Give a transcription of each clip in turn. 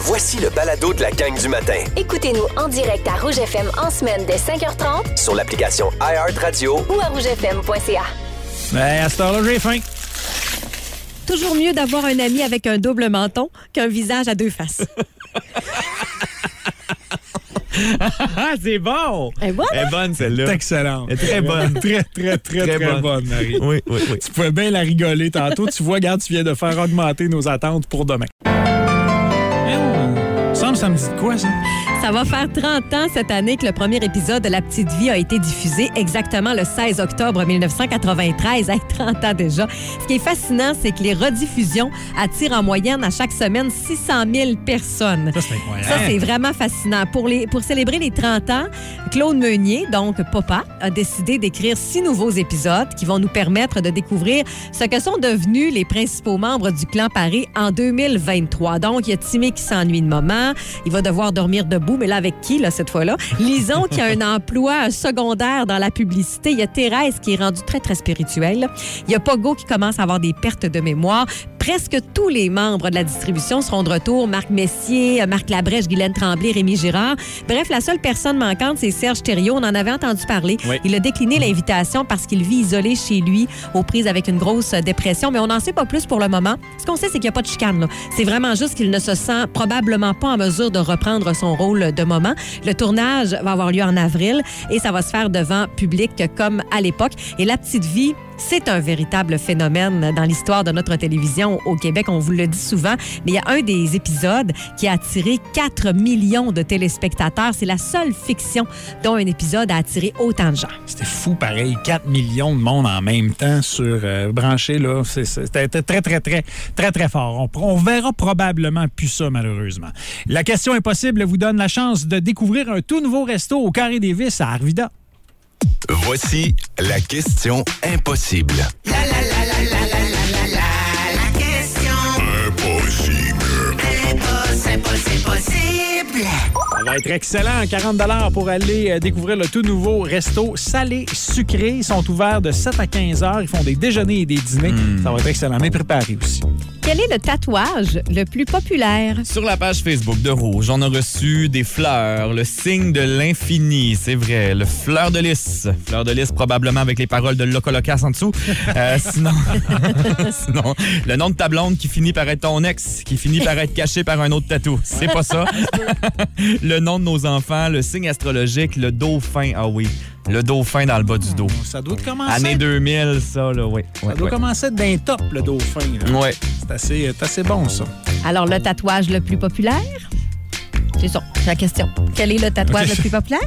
Voici le balado de la gang du matin. Écoutez-nous en direct à Rouge FM en semaine dès 5h30 sur l'application iHeartRadio ou à rougefm.ca. À cette heure-là, j'ai faim. Toujours mieux d'avoir un ami avec un double menton qu'un visage à deux faces. C'est bon! Elle est bonne, Elle est bonne, celle-là. C'est excellent. Elle est très bonne. Très bonne, Marie. Oui. Tu pouvais bien la rigoler tantôt. Tu vois, regarde, tu viens de faire augmenter nos attentes pour demain. Ça me dit de quoi, ça? Ça va faire 30 ans cette année que le premier épisode de La Petite Vie a été diffusé, exactement le 16 octobre 1993. 30 ans déjà. Ce qui est fascinant, c'est que les rediffusions attirent en moyenne à chaque semaine 600 000 personnes. Ça, c'est incroyable. Ça, c'est vraiment fascinant. Pour célébrer les 30 ans, Claude Meunier, donc papa, a décidé d'écrire 6 nouveaux épisodes qui vont nous permettre de découvrir ce que sont devenus les principaux membres du clan Paré en 2023. Donc, il y a Timmy qui s'ennuie de maman. Il va devoir dormir debout, mais là, avec qui, là, cette fois-là? Lison, qui a un emploi secondaire dans la publicité. Il y a Thérèse, qui est rendue très, très spirituelle. Il y a Pogo, qui commence à avoir des pertes de mémoire. Presque tous les membres de la distribution seront de retour. Marc Messier, Marc Labrèche, Guylaine Tremblay, Rémi Girard. Bref, la seule personne manquante, c'est Serge Thériault. On en avait entendu parler. Oui. Il a décliné l'invitation parce qu'il vit isolé chez lui, aux prises avec une grosse dépression. Mais on n'en sait pas plus pour le moment. Ce qu'on sait, c'est qu'il n'y a pas de chicane, là. C'est vraiment juste qu'il ne se sent probablement pas en mesure de reprendre son rôle de moment. Le tournage va avoir lieu en avril et ça va se faire devant public comme à l'époque. Et La Petite Vie, c'est un véritable phénomène dans l'histoire de notre télévision au Québec. On vous le dit souvent, mais il y a un des épisodes qui a attiré 4 millions de téléspectateurs. C'est la seule fiction dont un épisode a attiré autant de gens. C'était fou, pareil. 4 millions de monde en même temps sur branché, là. C'était très fort. On verra probablement plus ça, malheureusement. La question impossible vous donne la chance de découvrir un tout nouveau resto au Carré des Vis à Arvida. Voici la question impossible. La question impossible. Ça va être excellent. 40 pour aller découvrir le tout nouveau resto salé sucré. Ils sont ouverts de 7 à 15 heures. Ils font des déjeuners et des dîners. Ça va être excellent, mais préparé aussi. Quel est le tatouage le plus populaire? Sur la page Facebook de Rouge, on a reçu des fleurs, le signe de l'infini, c'est vrai, le fleur de lys. Fleur de lys, probablement avec les paroles de Loco Locas en dessous. Sinon, le nom de ta blonde qui finit par être ton ex, qui finit par être caché par un autre tatou. C'est pas ça. Le nom de nos enfants, le signe astrologique, le dauphin. Ah oui, le dauphin dans le bas du dos. Ça doit commencer. Année 2000, ça, là, oui. Ça doit commencer d'un top, le dauphin. Oui. C'est assez bon, ça. Alors, le tatouage le plus populaire? C'est ça, c'est la question. Quel est le tatouage le plus populaire?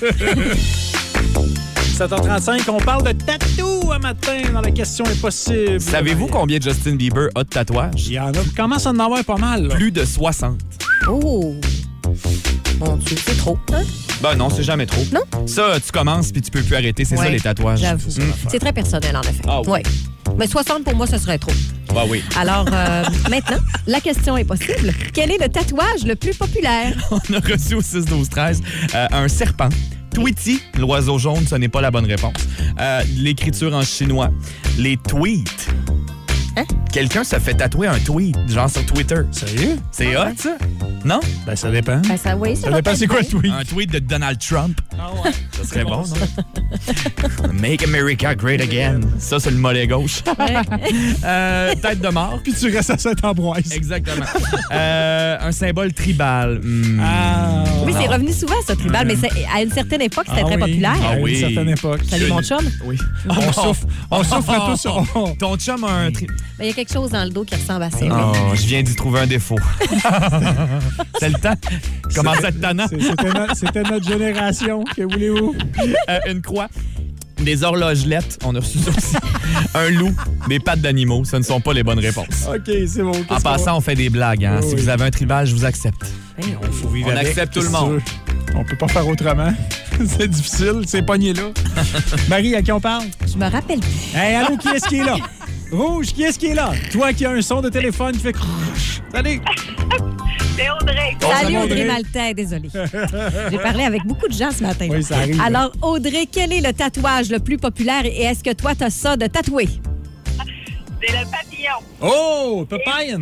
7h35, on parle de tatou un matin dans la question impossible. Savez-vous combien Justin Bieber a de tatouages? Il y en a. Commence à en avoir pas mal, là. Plus de 60. Oh! Mon Dieu, c'est trop, hein? Ben non, c'est jamais trop. Non? Ça, tu commences puis tu peux plus arrêter. C'est Ouais, ça, les tatouages. J'avoue. C'est très personnel, en effet. Ah oui. Ouais. Mais 60, pour moi, ce serait trop. Ben oui. Alors, maintenant, la question est possible. Quel est le tatouage le plus populaire? On a reçu au 6-12-13 un serpent. Tweety, l'oiseau jaune, ce n'est pas la bonne réponse. L'écriture en chinois. Les tweets. Hein? Quelqu'un se fait tatouer un tweet, genre sur Twitter. Sérieux? C'est hot, ça? Non? Ben, ça dépend. Ben, ça, oui, Ça dépend c'est quoi le tweet. Un tweet de Donald Trump. Ah ouais. Ça serait bon, non? Make America Great Again. Ça, c'est le mollet gauche. Tête de mort. Puis tu restes à Saint-Ambroise. Exactement. Un symbole tribal. Ah. Oui, c'est revenu souvent, ça, tribal, mais à une certaine époque, c'était très populaire. Ah oui. À une certaine époque. Salut, mon chum. Oui. On souffre tous sur... Ton chum a un... Il y a quelque chose dans le dos qui ressemble à ça. oui. Oh, je viens d'y trouver un défaut. C'est le temps. Comment ça être tannant? C'était notre génération. Que voulez-vous? Une croix. Des horlogelettes, on a reçu ça aussi. Un loup, des pattes d'animaux, ce ne sont pas les bonnes réponses. OK, c'est bon. En passant, on fait des blagues. Hein? Oui. Si vous avez un tribal, je vous accepte. On faut vivre On avec, accepte tout le qu'est-ce que monde. tu veux? On peut pas faire autrement. C'est difficile, c'est pogné là. Marie, à qui on parle? Je me rappelle plus. Hey, allô, qui est-ce qui est là? Rouge, qui est-ce qui est là? Toi qui as un son de téléphone qui fait crrrch. Salut! C'est Audrey. Salut, Audrey. Audrey Maltais, désolée. J'ai parlé avec beaucoup de gens ce matin. Oui, ça arrive. Alors, Audrey, quel est le tatouage le plus populaire et est-ce que toi, t'as ça de tatoué? C'est le papillon. Oh, Papayenne! Et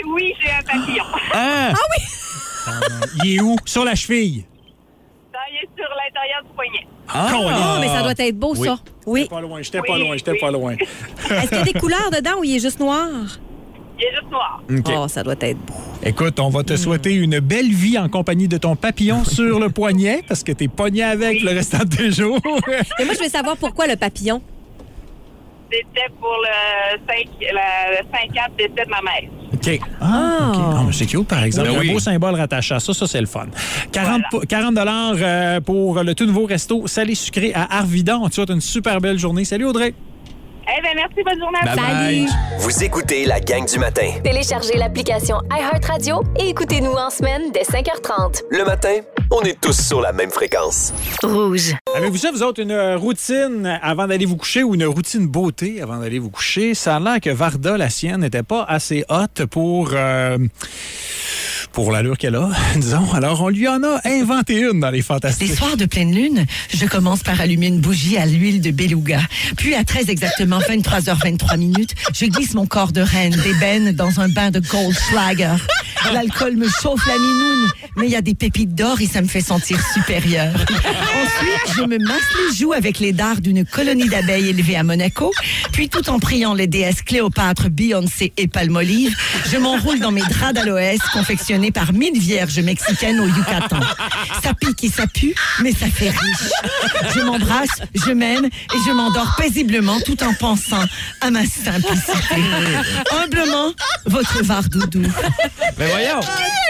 Oui, j'ai un papillon. Ah! Il est où? Sur la cheville. Il est sur l'intérieur du poignet. Oh, mais ça doit être beau, Oui. ça. Oui. J'étais pas loin. Est-ce qu'il y a des couleurs dedans ou il est juste noir? Il est juste noir. OK. Oh, ça doit être beau. Écoute, on va te souhaiter une belle vie en compagnie de ton papillon sur le poignet parce que t'es pogné avec le restant de tes jours. Et moi, je veux savoir pourquoi le papillon. C'était pour le 5 ans de décès de ma mère. OK. Ah, OK. Ah, mais c'est cute, par exemple. Ben Un oui. beau symbole rattaché à ça, c'est le fun. 40 $ pour le tout nouveau resto salé sucré à Arvida. On te souhaite une super belle journée. Salut, Audrey. Eh bien, merci, bonne journée à vous. Bye. Vous écoutez la gang du matin. Téléchargez l'application iHeartRadio et écoutez-nous en semaine dès 5h30. Le matin, on est tous sur la même fréquence. Rouge. Avez-vous ça, vous autres, une routine avant d'aller vous coucher ou une routine beauté avant d'aller vous coucher? Ça a l'air que Varda, la sienne, n'était pas assez haute pour l'allure qu'elle a, disons. Alors, on lui en a inventé une dans les Les Fantastiques. soirs de pleine lune, je commence par allumer une bougie à l'huile de beluga. Puis, à très exactement 23h23, je glisse mon corps de reine d'ébène dans un bain de Goldschlager. L'alcool me chauffe la minoune, mais il y a des pépites d'or et ça me fait sentir supérieure. Ensuite, je me masse les joues avec les dards d'une colonie d'abeilles élevée à Monaco. Puis, tout en priant les déesses Cléopâtre, Beyoncé et Palmolive, je m'enroule dans mes draps d'aloès confectionnés par 1000 vierges mexicaines au Yucatan. Ça pique et ça pue, mais ça fait riche. Je m'embrasse, je m'aime et je m'endors paisiblement tout en pensant à ma simplicité. Humblement, votre Vardoudou. Mais voyons!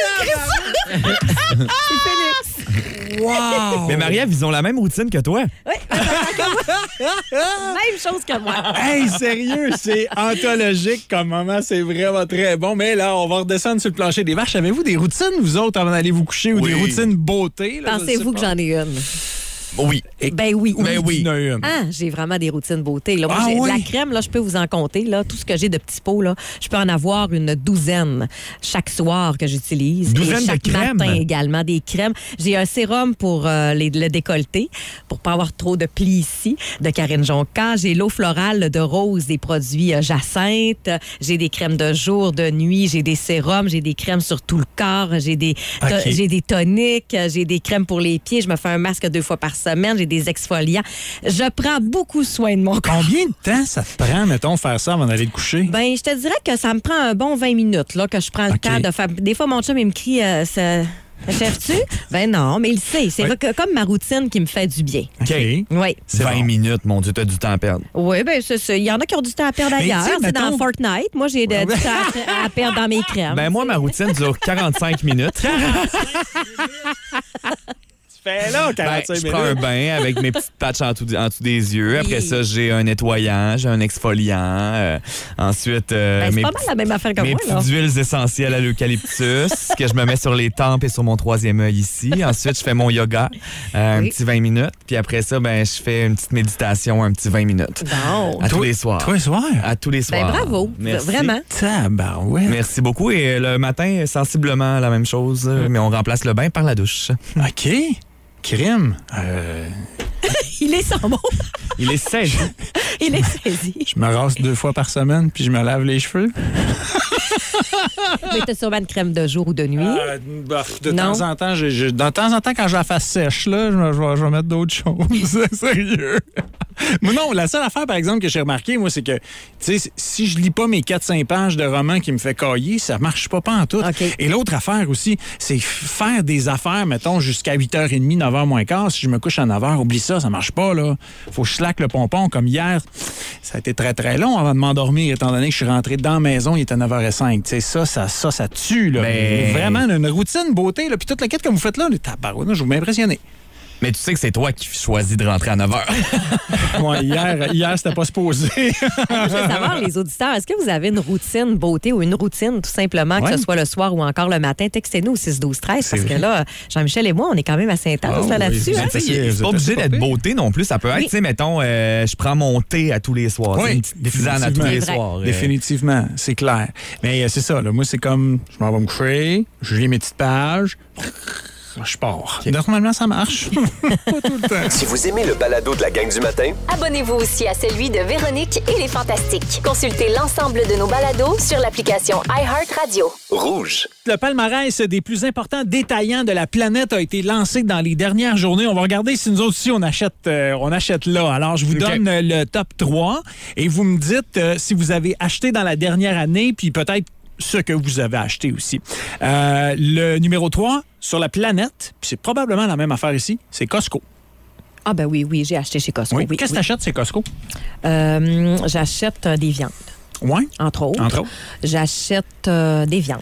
Wow! Mais Marie-Ève, ils ont la même routine que toi. Même chose que moi. Hey, sérieux, c'est anthologique comme moment, c'est vraiment très bon. Mais là, on va redescendre sur le plancher des vaches. Avez-vous des routines, vous autres, avant d'aller vous coucher ou Oui. des routines beauté? là, je Pensez-vous sais que pas. j'en ai une? Oui. Ben oui. Ben oui. Il y en a une. Ah, j'ai vraiment des routines beauté. Là. Moi, Ah j'ai oui? de la crème, là, je peux vous en compter. Là, tout ce que j'ai de petits pots, là, je peux en avoir une douzaine chaque soir que j'utilise. Douzaine Et de chaque crèmes? matin également, des crèmes. J'ai un sérum pour le décolleté, pour pas avoir trop de plis ici, de Karine Jonca. J'ai l'eau florale de rose, des produits Jacinthe. J'ai des crèmes de jour, de nuit. J'ai des sérums, j'ai des crèmes sur tout le corps. J'ai des toniques, j'ai des crèmes pour les pieds. Je me fais un masque 2 fois par semaine. J'ai des exfoliants. Je prends beaucoup soin de mon corps. Combien de temps ça te prend, mettons, faire ça avant d'aller te coucher? Ben, je te dirais que ça me prend un bon 20 minutes là, que je prends le OK. temps de faire. Des fois, mon chum, il me crie Achèves-tu? Ben non, mais il sait. C'est Ouais. comme ma routine qui me fait du bien. OK. Oui. C'est 20 bon. minutes, mon Dieu, t'as du temps à perdre. Oui, ben c'est ça. Il y en a qui ont du temps à perdre Mais ailleurs. tu sais, C'est dans mettons- Fortnite. Moi, j'ai du temps à perdre dans mes crèmes. Ben moi, ma routine dure 45 minutes. Fais là, 45 Je prends un minutes. bain avec mes petites patchs en dessous des yeux. Après Oui. ça, j'ai un nettoyant, j'ai un exfoliant. Ensuite, Ben, c'est mes pas mal la même affaire que mes moi, là. petites huiles essentielles à l'eucalyptus que je me mets sur les tempes et sur mon 3e œil ici. Ensuite, je fais mon yoga, un Oui. petit 20 minutes. Puis après ça, ben, je fais une petite méditation, un petit 20 minutes. Bon. À tous les soirs. Toi, soir? À tous les Ben soirs. bravo. Merci. Vraiment. Tabarouette. Merci beaucoup. Et le matin, sensiblement la même chose, mais on remplace le bain par la douche. OK. Crime. Il est sans mots. Il est saisi. Il est saisi. Je me rase 2 fois par semaine, puis je me lave les cheveux. Mais t'as sûrement une crème de jour ou de nuit. De Non. temps en temps, de temps en temps, quand je la fasse sèche, là, je vais mettre d'autres choses. Sérieux. Mais non, la seule affaire, par exemple, que j'ai remarqué, moi, c'est que, tu sais, si je lis pas mes 4-5 pages de romans qui me fait cailler, ça marche pas en tout. OK. Et l'autre affaire aussi, c'est faire des affaires, mettons, jusqu'à 8h30, 9h moins quart. Si je me couche à 9h, oublie ça marche pas, là. Faut que je slack le pompon. Comme hier, ça a été très, très long avant de m'endormir, étant donné que je suis rentré dans la maison, il était 9h05. Tu sais, ça tue, là. Ben- Vraiment, une routine beauté, là. Puis toute la quête que vous faites là, tabarouette, je vais m'impressionner. Mais tu sais que c'est toi qui choisis de rentrer à 9h. Ouais, hier c'était pas supposé. Je veux savoir, les auditeurs, est-ce que vous avez une routine beauté ou une routine tout simplement, Ouais. que ce soit le soir ou encore le matin? Textez-nous au 6-12-13 parce C'est que vrai. là, Jean-Michel et moi, on est quand même assez intenses Oh, là-dessus. oui, hein? Tu sais, Vous c'est pas êtes obligé pas d'être pire. beauté non plus. Ça peut être, Oui. tu sais, mettons, je prends mon thé à tous les soirs. Oui, Une petite tisane à tous les définitivement. soirs. Définitivement, c'est clair. Mais c'est ça, là. Moi, c'est comme, je m'en vais me coucher, je lis mes petites pages. je pars. Normalement, ça marche. Pas tout le temps. Si vous aimez le balado de la gang du matin, Abonnez-vous aussi à celui de Véronique et les Fantastiques. Consultez l'ensemble de nos balados sur l'application iHeartRadio. rouge. Le palmarès des plus importants détaillants de la planète a été lancé dans les dernières journées. On va regarder si nous autres aussi, on achète là. Alors, je vous donne le top 3 et vous me dites si vous avez acheté dans la dernière année, puis peut-être ce que vous avez acheté aussi. Le numéro 3 sur la planète, puis c'est probablement la même affaire ici, c'est Costco. Ah ben oui, j'ai acheté chez Costco. Oui. Oui, Qu'est-ce que tu achètes chez Costco? J'achète des viandes. Oui. Entre autres. J'achète des viandes.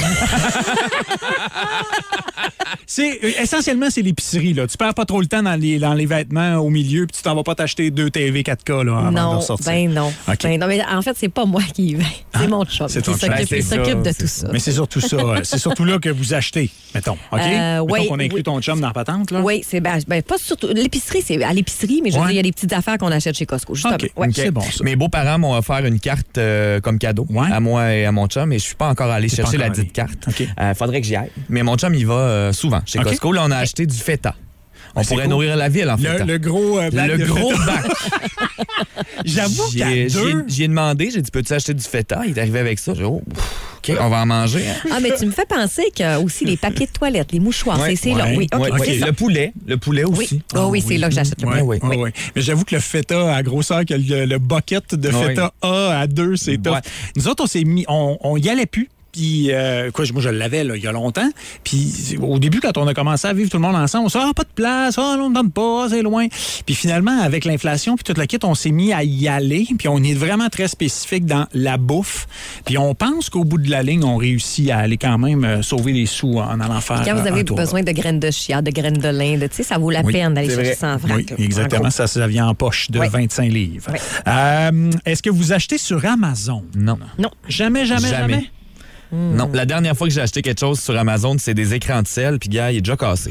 Essentiellement, c'est l'épicerie. Là. Tu perds pas trop le temps dans les vêtements au milieu, puis tu t'en vas pas t'acheter 2 TV 4K là, avant de ressortir. Non. Okay. Ben non, mais en fait, c'est pas moi qui y vais. C'est mon chum c'est qui ton chum. s'occupe de tout ça. Mais c'est surtout ça. C'est surtout là que vous achetez, mettons. OK? Mettons qu'on inclut ton chum dans la patente. Là. Oui, c'est pas surtout. L'épicerie, c'est à l'épicerie, mais je veux dire, il y a des petites affaires qu'on achète chez Costco. Justement. OK. Ouais. C'est bon, ça. Mes beaux-parents m'ont offert une carte comme cadeau à moi et à mon chum, et je suis pas encore allé chercher la dite carte. Okay. Faudrait que j'y aille. Mais mon chum, il va souvent chez Costco. Là, on a acheté du feta. On pourrait nourrir la ville en feta. Le gros bac. Le gros bac. J'avoue qu'à deux... J'y ai demandé, j'ai dit, peux-tu acheter du feta? Il est arrivé avec ça. J'ai dit, OK, on va en manger. Hein. Ah, mais tu me fais penser que aussi les papiers de toilette, les mouchoirs, c'est là. Oui, OK. Le poulet aussi. Oui, c'est là que j'achète le poulet. Oui. Mais j'avoue que le feta à grosseur que le bucket de feta A à 2, c'est top. Nous autres, on s'est mis, on y allait plus. Puis, moi, je l'avais là, il y a longtemps. Puis, au début, quand on a commencé à vivre tout le monde ensemble, on s'est dit, pas de place, on ne donne pas, c'est loin. Puis, finalement, avec l'inflation, puis toute la kit, on s'est mis à y aller. Puis, on est vraiment très spécifique dans la bouffe. Puis, on pense qu'au bout de la ligne, on réussit à aller quand même sauver des sous en allant faire. Quand vous avez besoin de graines de chia, de graines de lin, tu sais, ça vaut la peine d'aller chercher ça en vrac. Oui, exactement. Ça vient en poche de 25 livres. Oui. Est-ce que vous achetez sur Amazon? Non. Jamais? Non, la dernière fois que j'ai acheté quelque chose sur Amazon, c'est des écrans de sel, puis gars, il est déjà cassé.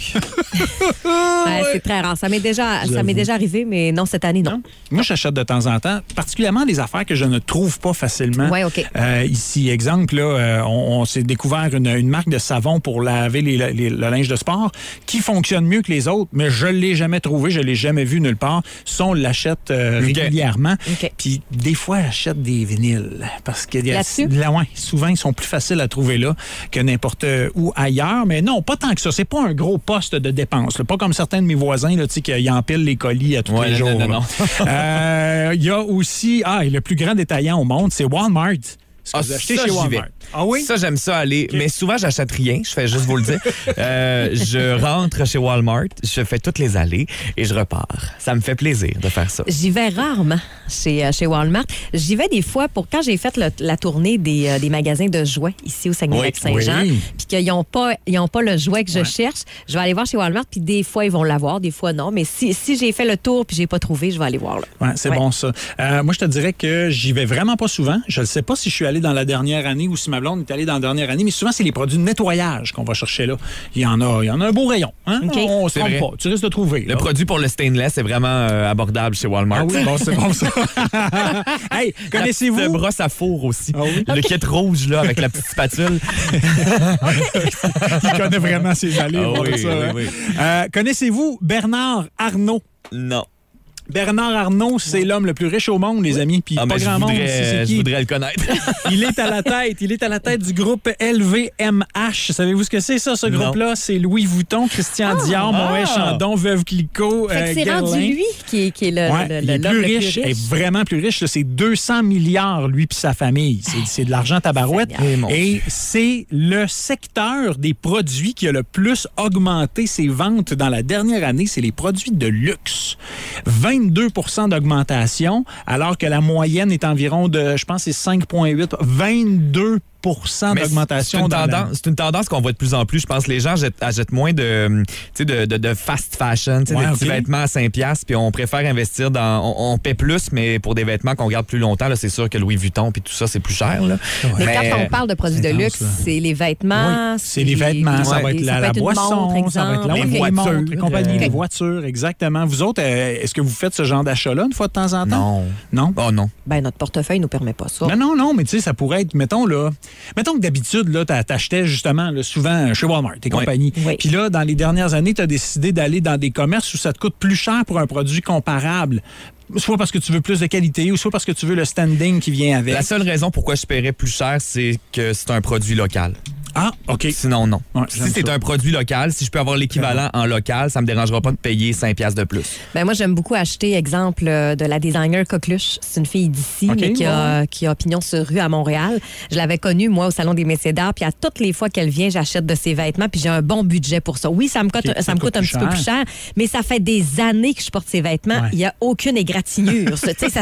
C'est très rare. Ça m'est déjà arrivé, mais non, cette année, non. Moi, j'achète de temps en temps, particulièrement des affaires que je ne trouve pas facilement. Oui, OK. Ici, exemple, là, on s'est découvert une marque de savon pour laver le linge de sport qui fonctionne mieux que les autres, mais je ne l'ai jamais trouvé, je ne l'ai jamais vu nulle part. Ça, on l'achète régulièrement. Okay. Puis des fois, j'achète des vinyles parce que souvent, ils sont plus faciles à trouver là que n'importe où ailleurs. Mais non, pas tant que ça. C'est pas un gros poste de dépense. Là. Pas comme certains de mes voisins là, qui empilent les colis à tous les jours. Non. Il y a aussi... le plus grand détaillant au monde, c'est Walmart. Ce que vous achetez chez Walmart. Ah oui? Ça, j'aime ça aller. Okay. Mais souvent, j'achète rien. Je fais juste vous le dire. Je rentre chez Walmart, je fais toutes les allées et je repars. Ça me fait plaisir de faire ça. J'y vais rarement chez Walmart. J'y vais des fois pour quand j'ai fait la tournée des magasins de jouets ici au Saguenay-Lac-Saint-Jean, puis qu'ils n'ont pas le jouet que je cherche, je vais aller voir chez Walmart, puis des fois, ils vont l'avoir, des fois, non. Mais si j'ai fait le tour puis j'ai pas trouvé, je vais aller voir là. Ouais, c'est bon, ça. Moi, je te dirais que j'y vais vraiment pas souvent. Je ne sais pas si je suis allé dans la dernière année ou si ma blonde est allée dans la dernière année, mais souvent, c'est les produits de nettoyage qu'on va chercher là. Il y en a un beau rayon. Hein? Okay. On se trompe pas. Tu risques de trouver. Le produit pour le stainless est vraiment abordable chez Walmart. Ah oui, bon, c'est bon, ça. Hey, connaissez-vous? Le brosse à four aussi. Ah oui? Le kit rouge, là, avec la petite spatule. Il connaît vraiment ses allées. Oui. Connaissez-vous Bernard Arnault? Non. Bernard Arnault, c'est l'homme le plus riche au monde, les amis. Puis pas grand monde, c'est qui? Je voudrais le connaître. Il est à la tête du groupe LVMH. Savez-vous ce que c'est, ça, ce groupe-là? C'est Louis Vuitton, Christian Dior, Moët Chandon, Veuve Clicquot, c'est rendu lui qui est le plus riche. Est vraiment plus riche. Là, c'est 200 milliards, lui puis sa famille. C'est de l'argent tabarouette. Et c'est le secteur des produits qui a le plus augmenté ses ventes dans la dernière année. C'est les produits de luxe. 22 % d'augmentation, alors que la moyenne est environ de, je pense, c'est 5,8. 22 % d'augmentation. C'est une tendance qu'on voit de plus en plus. Je pense que les gens achètent moins de fast fashion, des petits vêtements à 5$, puis on préfère investir on paie plus, mais pour des vêtements qu'on garde plus longtemps, là, c'est sûr que Louis Vuitton puis tout ça, c'est plus cher. Là. Mais quand on parle de produits de luxe, c'est les vêtements. Oui, c'est les vêtements, ça va être la boisson, montre, ça va être les voitures, les voitures, exactement. Vous autres, est-ce que vous faites ce genre d'achat-là une fois de temps en temps? Non. Non? Oh non. Ben, notre portefeuille nous permet pas ça. Non, mais tu sais, ça pourrait être, mettons, là, mettons que d'habitude, là, t'achetais justement là, souvent chez Walmart et compagnie. Oui. Puis là, dans les dernières années, tu as décidé d'aller dans des commerces où ça te coûte plus cher pour un produit comparable. Soit parce que tu veux plus de qualité ou soit parce que tu veux le standing qui vient avec. La seule raison pourquoi je paierais plus cher, c'est que c'est un produit local. Ah, OK. Sinon, non. Ouais, si c'est un produit local, si je peux avoir l'équivalent en local, ça me dérangera pas de payer 5$ de plus. Ben moi, j'aime beaucoup acheter, exemple, de la designer Coqueluche. C'est une fille d'ici, OK, mais qui a pignon sur rue à Montréal. Je l'avais connue, moi, au Salon des métiers d'art, puis à toutes les fois qu'elle vient, j'achète de ses vêtements, puis j'ai un bon budget pour ça. Oui, ça me coûte un petit peu plus cher, mais ça fait des années que je porte ses vêtements. Il n'y a aucune égratignure. Tu sais,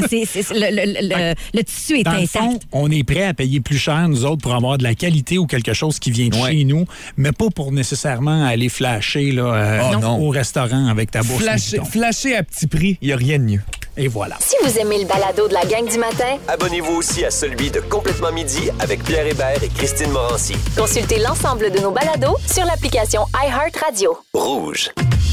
le tissu est Dans le intact. fond, on est prêt à payer plus cher, nous autres, pour avoir de la qualité ou quelque chose qui vient de chez nous, mais pas pour nécessairement aller flasher là, au restaurant avec ta bourse. Flasher à petit prix, il n'y a rien de mieux. Et voilà. Si vous aimez le balado de la gang du matin, Abonnez-vous aussi à celui de Complètement Midi avec Pierre Hébert et Christine Morancy. consultez l'ensemble de nos balados sur l'application iHeartRadio. Rouge.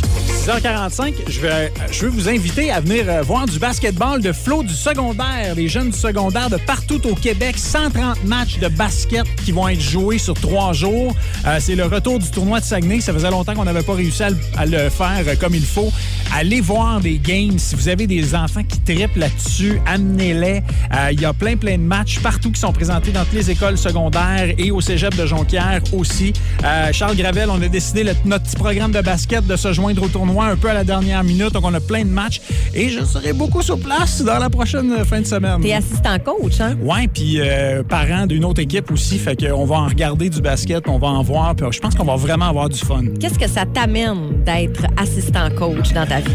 6h45, je veux vous inviter à venir voir du basketball de Flo du secondaire, les jeunes du secondaire de partout au Québec. 130 matchs de basket qui vont être joués sur 3 jours. C'est le retour du tournoi de Saguenay. Ça faisait longtemps qu'on n'avait pas réussi à le faire comme il faut. Allez voir des games. Si vous avez des enfants qui trippent là-dessus, amenez-les. Il y a plein de matchs partout qui sont présentés dans toutes les écoles secondaires et au cégep de Jonquière aussi. Charles Gravel, on a décidé notre petit programme de basket de se joindre au tournoi un peu à la dernière minute. Donc, on a plein de matchs et je serai beaucoup sur place dans la prochaine fin de semaine. T'es assistant coach, hein? Ouais, puis parent d'une autre équipe aussi. Fait qu'on va en regarder du basket, on va en voir. Puis je pense qu'on va vraiment avoir du fun. Qu'est-ce que ça t'amène d'être assistant coach dans ta vie?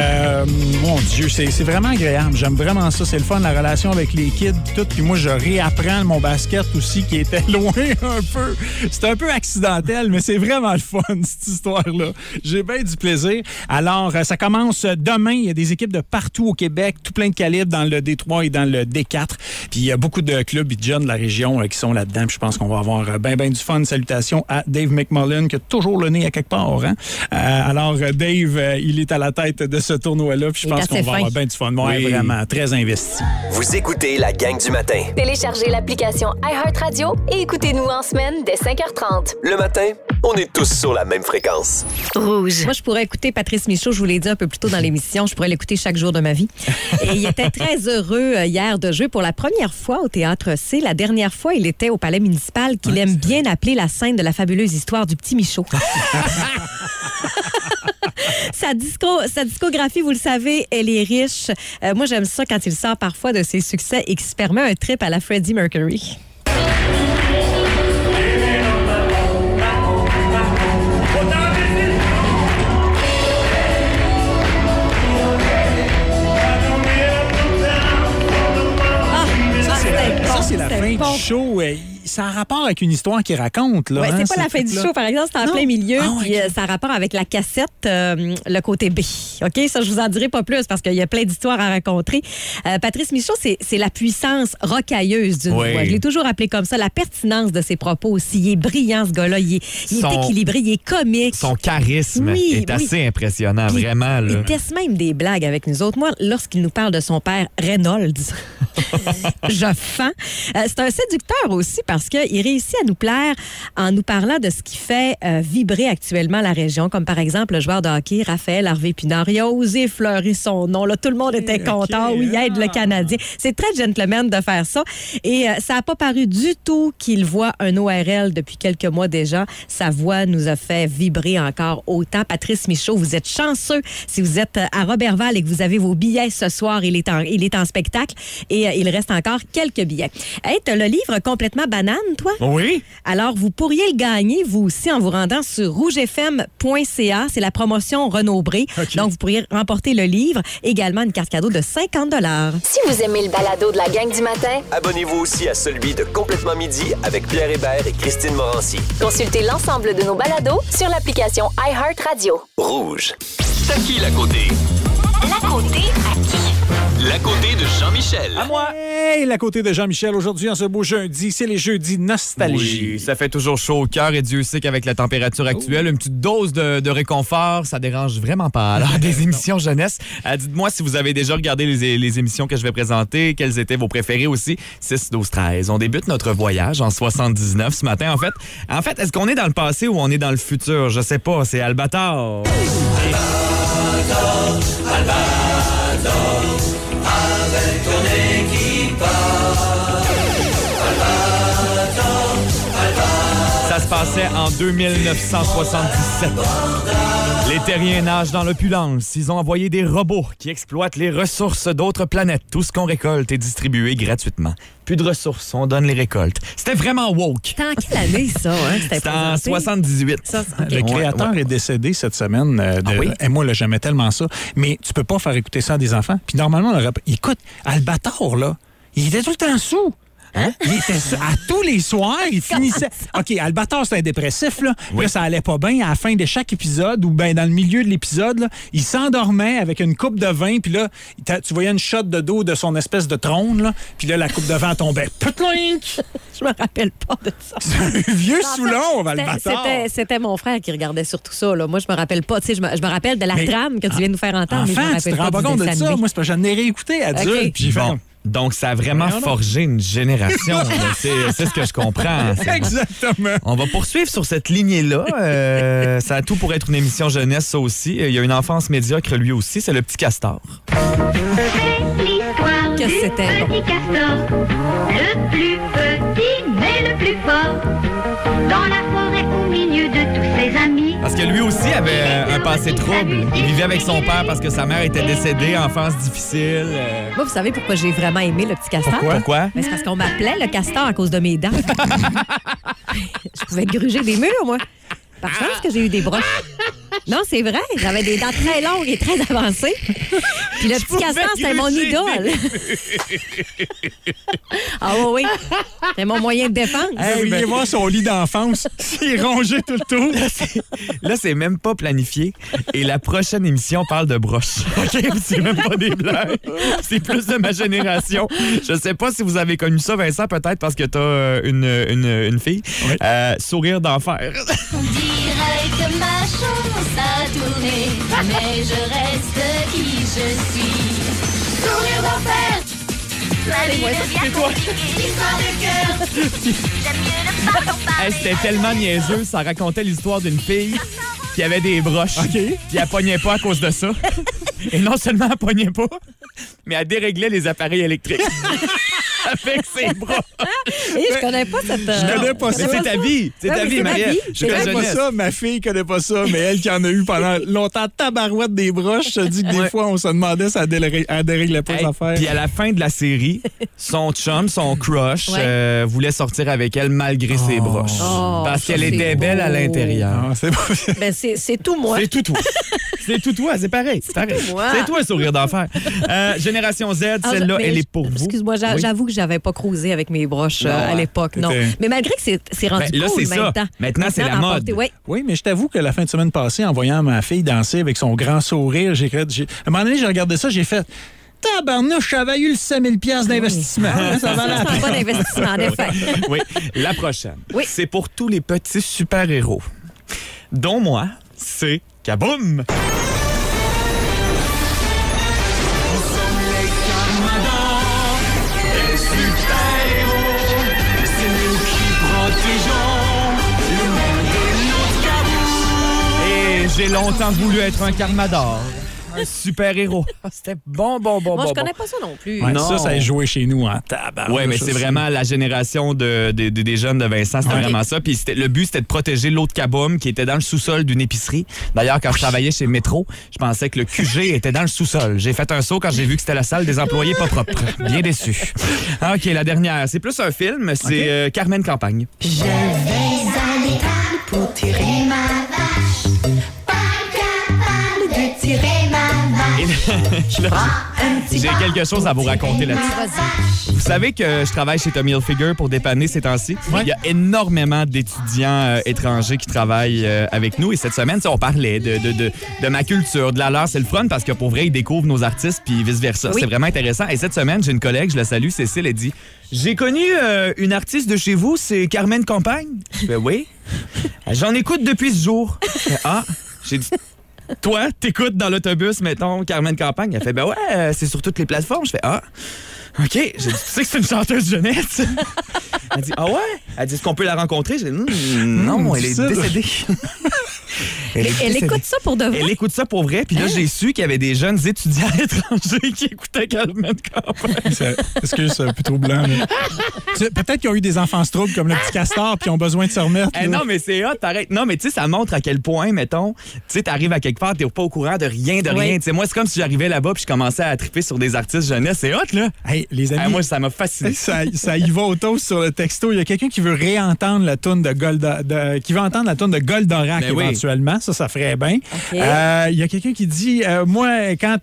Mon Dieu, c'est vraiment agréable. J'aime vraiment ça. C'est le fun, la relation avec les kids, tout. Puis moi, je réapprends mon basket aussi, qui était loin un peu. C'est un peu accidentel, mais c'est vraiment le fun, cette histoire-là. J'ai bien du plaisir. Alors, ça commence demain. Il y a des équipes de partout au Québec, tout plein de calibres dans le D3 et dans le D4. Puis il y a beaucoup de clubs et de jeunes de la région qui sont là-dedans. Puis je pense qu'on va avoir bien du fun. Salutations à Dave McMullen, qui a toujours le nez à quelque part. Hein? Alors, Dave, il est à la tête de ce tournoi-là. Puis je pense qu'on va avoir bien du fun. Ouais, vraiment, très investi. Vous écoutez la gang du matin. Téléchargez l'application iHeartRadio et écoutez-nous en semaine dès 5h30. Le matin, on est tous sur la même fréquence. Rouge. Moi, je pourrais écouter Patrice Michaud, je vous l'ai dit un peu plus tôt dans l'émission, je pourrais l'écouter chaque jour de ma vie. Et il était très heureux hier de jouer pour la première fois au Théâtre C. La dernière fois, il était au Palais municipal, qu'il aime bien appeler la scène de la fabuleuse histoire du petit Michaud. Sa discographie, vous le savez, elle est riche. Moi, j'aime ça quand il sort parfois de ses succès et qu'il se permet un trip à la Freddie Mercury. C'est la fin du show. Ça a rapport avec une histoire qu'il raconte. Là, c'est pas la fin du show, par exemple, c'est en plein milieu. Puis ça a rapport avec la cassette, le côté B. OK? Ça, je vous en dirai pas plus parce qu'il y a plein d'histoires à raconter. Patrice Michaud, c'est la puissance rocailleuse d'une voix. Je l'ai toujours appelé comme ça. La pertinence de ses propos aussi. Il est brillant, ce gars-là. Il est équilibré, il est comique. Son charisme est assez impressionnant, puis, vraiment. Là. Il teste même des blagues avec nous autres. Moi, lorsqu'il nous parle de son père Reynolds, je fends. C'est un séducteur aussi parce qu'il réussit à nous plaire en nous parlant de ce qui fait vibrer actuellement la région, comme par exemple le joueur de hockey Raphaël Harvey-Pinard. Il a osé fleurir son nom. Là, tout le monde était content. Oui, il aide le Canadien. C'est très gentleman de faire ça. Et ça n'a pas paru du tout qu'il voit un ORL depuis quelques mois déjà. Sa voix nous a fait vibrer encore autant. Patrice Michaud, vous êtes chanceux si vous êtes à Roberval et que vous avez vos billets ce soir. Il est en spectacle et il reste encore quelques billets. Hey, t'as le livre Complètement banane, toi? Oui. Alors, vous pourriez le gagner, vous aussi, en vous rendant sur rougefm.ca. C'est la promotion Renaud-Bré. Okay. Donc, vous pourriez remporter le livre. Également, une carte cadeau de 50 $. Si vous aimez le balado de la gang du matin, abonnez-vous aussi à celui de Complètement Midi avec Pierre Hébert et Christine Morancy. Consultez l'ensemble de nos balados sur l'application iHeartRadio. Rouge. C'est à qui, la côté? La côté à qui? La côté de Jean-Michel. À moi! Hey, la côté de Jean-Michel, aujourd'hui, en ce beau jeudi, c'est les jeudis nostalgie. Oui, ça fait toujours chaud au cœur et Dieu sait qu'avec la température actuelle, une petite dose de réconfort, ça dérange vraiment pas. Alors, des émissions jeunesse, dites-moi si vous avez déjà regardé les émissions que je vais présenter, quelles étaient vos préférées aussi. 6, 12, 13. On débute notre voyage en 79 ce matin. En fait, est-ce qu'on est dans le passé ou on est dans le futur? Je sais pas, c'est Albator. Avec ton équipage. Ça se passait en 1977. Les terriens nagent dans l'opulence. Ils ont envoyé des robots qui exploitent les ressources d'autres planètes. Tout ce qu'on récolte est distribué gratuitement. Plus de ressources, on donne les récoltes. C'était vraiment woke. C'était en quelle année, ça? Hein, c'était en 78. Le créateur est décédé cette semaine. Et moi, là, j'aimais tellement ça. Mais tu peux pas faire écouter ça à des enfants. Puis normalement, écoute, Albator, là, il était tout le temps sous. Hein? Il était à tous les soirs, il finissait. OK, Albator, c'est un dépressif, là. Puis là, ça allait pas bien. À la fin de chaque épisode, ou bien dans le milieu de l'épisode, là, il s'endormait avec une coupe de vin, puis là, tu voyais une shot de dos de son espèce de trône, là. Puis là, la coupe de vin tombait. Putlink! Je me rappelle pas de ça. C'est un vieux Soulon, Albator. C'était mon frère qui regardait surtout ça, là. Moi, je me rappelle pas. Tu sais, je me rappelle de la trame que tu viens de nous faire entendre. Enfant, mais je me tu te rends pas compte de ça? Moi, c'est parce que j'en ai réécouté adulte. Okay. Puis j'ai fait... Donc, ça a vraiment forgé une génération. C'est ce que je comprends. Exactement. On va poursuivre sur cette lignée-là. Ça a tout pour être une émission jeunesse, ça aussi. Il y a une enfance médiocre, lui aussi. C'est le petit castor. Qu'est-ce que c'était? Le petit castor, le plus petit, mais le plus fort. Dans la forêt, au milieu de tous ses amis. Parce que lui aussi avait un passé trouble. Il vivait avec son père parce que sa mère était décédée, enfance difficile. Moi, vous savez pourquoi j'ai vraiment aimé le petit castor? Pourquoi? Ben, c'est parce qu'on m'appelait le castor à cause de mes dents. Je pouvais gruger des murs, moi. Par chance que j'ai eu des broches. Non, c'est vrai. J'avais des dents très longues et très avancées. Puis le petit castor, c'était mon idole. Ah oui. C'est mon moyen de défense. Hey, venez voir son lit d'enfance. Il est rongé tout le tour. Là, c'est même pas planifié. Et la prochaine émission parle de broches. OK? C'est même pas des blagues. C'est plus de ma génération. Je sais pas si vous avez connu ça, Vincent, peut-être parce que t'as une fille. Oui. Sourire d'enfer. On dirait que ma chance a tourné, mais je reste qui je suis. Sourire d'enfer. C'est quoi? L'histoire de cœur. J'aime mieux ne pas t'en parler. C'était tellement niaiseux. Ça racontait l'histoire d'une fille qui avait des broches. Okay. Puis elle pognait pas à cause de ça. Et non seulement elle pognait pas, mais elle déréglait les appareils électriques. Avec ses bras. Et je connais pas cette... Je connais pas ça. Mais c'est ta vie. C'est ta vie, Marielle. Je connais pas ça. Ma fille connaît pas ça, mais elle qui en a eu pendant longtemps tabarouette des broches, je te dis que des fois, on se demandait si elle déréglait pas les affaires. Puis à la fin de la série, son chum, son crush, voulait sortir avec elle malgré ses broches. Parce qu'elle était belle à l'intérieur. C'est beau. Ben, c'est tout moi. C'est tout toi. C'est tout toi, c'est pareil. C'est toi, sourire d'enfer. Génération Z, celle-là, elle est pour vous. Excuse-moi, j'avoue que j'avais pas cruisé avec mes broches à l'époque, non. Mais malgré que c'est rendu là, cool c'est ça. Maintenant, c'est la mode. Oui, mais je t'avoue que la fin de semaine passée, en voyant ma fille danser avec son grand sourire, à un moment donné, j'ai regardé ça, j'ai fait... Tabarnouche, j'avais eu le 5 000 d'investissement. Ça valait un bon investissement, en effet. Oui, la prochaine. Oui. C'est pour tous les petits super-héros. Dont moi, c'est Kaboom! Et j'ai longtemps voulu être un Carmador. Un super-héros. C'était bon. Moi, je connais pas ça non plus. Ouais, non. Ça a joué chez nous en tabac. Oui, mais c'est vraiment la génération des jeunes de Vincent. C'était vraiment ça. Puis le but, c'était de protéger l'autre Kaboom qui était dans le sous-sol d'une épicerie. D'ailleurs, quand je travaillais chez Métro, je pensais que le QG était dans le sous-sol. J'ai fait un saut quand j'ai vu que c'était la salle des employés pas propres. Bien déçu. OK, la dernière. C'est plus un film. C'est Carmen Campagne. Je vais aller pour tirer ma vache. Pas capable de tirer ma vache. Je prends J'ai quelque chose à vous raconter là-dessus. Vous savez que je travaille chez Tommy Hilfiger pour dépanner ces temps-ci. Il y a énormément d'étudiants étrangers qui travaillent avec nous. Et cette semaine, on parlait de ma culture, de la leur. C'est le fun parce que pour vrai, ils découvrent nos artistes puis vice-versa. Oui. C'est vraiment intéressant. Et cette semaine, j'ai une collègue, je la salue, Cécile, elle dit « J'ai connu une artiste de chez vous, c'est Carmen Campagne. » Je fais « Oui. » J'en écoute depuis ce jour. Je fais « Ah. » J'ai dit « Toi, t'écoutes dans l'autobus, mettons, Carmen Campagne. » Elle fait « Ben ouais, c'est sur toutes les plateformes. » Je fais « Ah. » OK. J'ai dit, tu sais que c'est une chanteuse jeunesse? Elle dit, ah ouais? Elle dit, est-ce qu'on peut la rencontrer? J'ai dit, non, elle est décédée. Elle écoute ça pour de vrai? Elle écoute ça pour vrai. Puis là, j'ai su qu'il y avait des jeunes étudiants étrangers qui écoutaient Carmen Campagne. Est-ce que c'est un peu trop blanc? Peut-être qu'ils ont eu des enfants troubles comme le petit castor puis ils ont besoin de se remettre. Non, mais c'est hot, t'arrêtes. Non, mais tu sais, ça montre à quel point, mettons, tu sais, t'arrives à quelque part, t'es pas au courant de rien, rien. Tu sais, moi, c'est comme si j'arrivais là-bas puis je commençais à triper sur des artistes jeunesse. C'est hot, là. Hey, les amis, moi, ça m'a fasciné. Ça y va au toast sur le texto. Il y a quelqu'un qui veut réentendre la toune de qui veut entendre la toune de Goldorak éventuellement. Ça ferait bien. Okay. Il y a quelqu'un qui dit moi, quand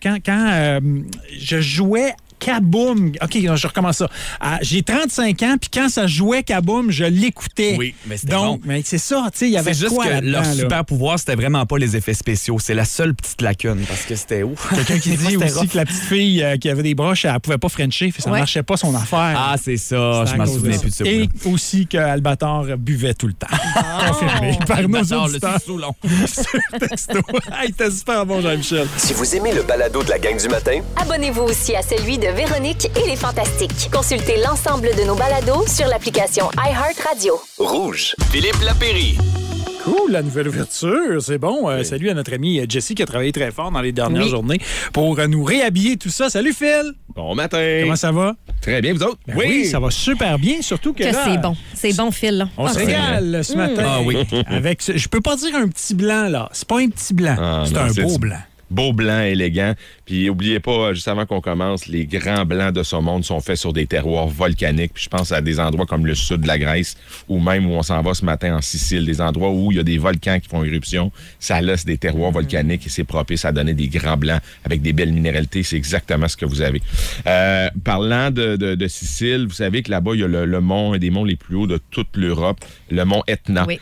je jouais Kaboom. OK, je recommence ça. J'ai 35 ans, puis quand ça jouait Kaboom, je l'écoutais. Oui, mais c'était donc, bon. Mais c'est ça, tu sais, il y avait juste quoi que là-dedans, leur super pouvoir, c'était vraiment pas les effets spéciaux. C'est la seule petite lacune, parce que c'était ouf. Quelqu'un qui dit aussi que la petite fille qui avait des broches, elle pouvait pas frencher, ça marchait pas son affaire. Ah, c'est ça. Je m'en souviens plus de ça. Et aussi qu'Albator buvait tout le temps. Confirmé par nos auditeurs. Sur texto. Hey, t'es super bon, Jean-Michel. Si vous aimez le balado de la gang du matin, abonnez-vous aussi à celui de Véronique et les Fantastiques. Consultez l'ensemble de nos balados sur l'application iHeartRadio. Rouge. Philippe Lapéry. Cool, la nouvelle ouverture, c'est bon. Salut à notre ami Jessie qui a travaillé très fort dans les dernières journées pour nous réhabiller tout ça. Salut Phil! Bon matin! Comment ça va? Très bien, vous autres? Ben oui, ça va super bien, surtout que là, c'est bon. C'est bon, Phil. Là. On se régale ce matin. Ah oui. Avec, je peux pas dire un petit blanc, là. C'est pas un petit blanc. C'est un beau blanc. Beau blanc, élégant. Puis, oubliez pas, juste avant qu'on commence, les grands blancs de ce monde sont faits sur des terroirs volcaniques. Puis, je pense à des endroits comme le sud de la Grèce ou même où on s'en va ce matin en Sicile, des endroits où il y a des volcans qui font éruption. Ça laisse des terroirs volcaniques et c'est propice à donner des grands blancs avec des belles minéralités. C'est exactement ce que vous avez. Parlant de Sicile, vous savez que là-bas, il y a le mont, un des monts les plus hauts de toute l'Europe, le mont Etna. Oui.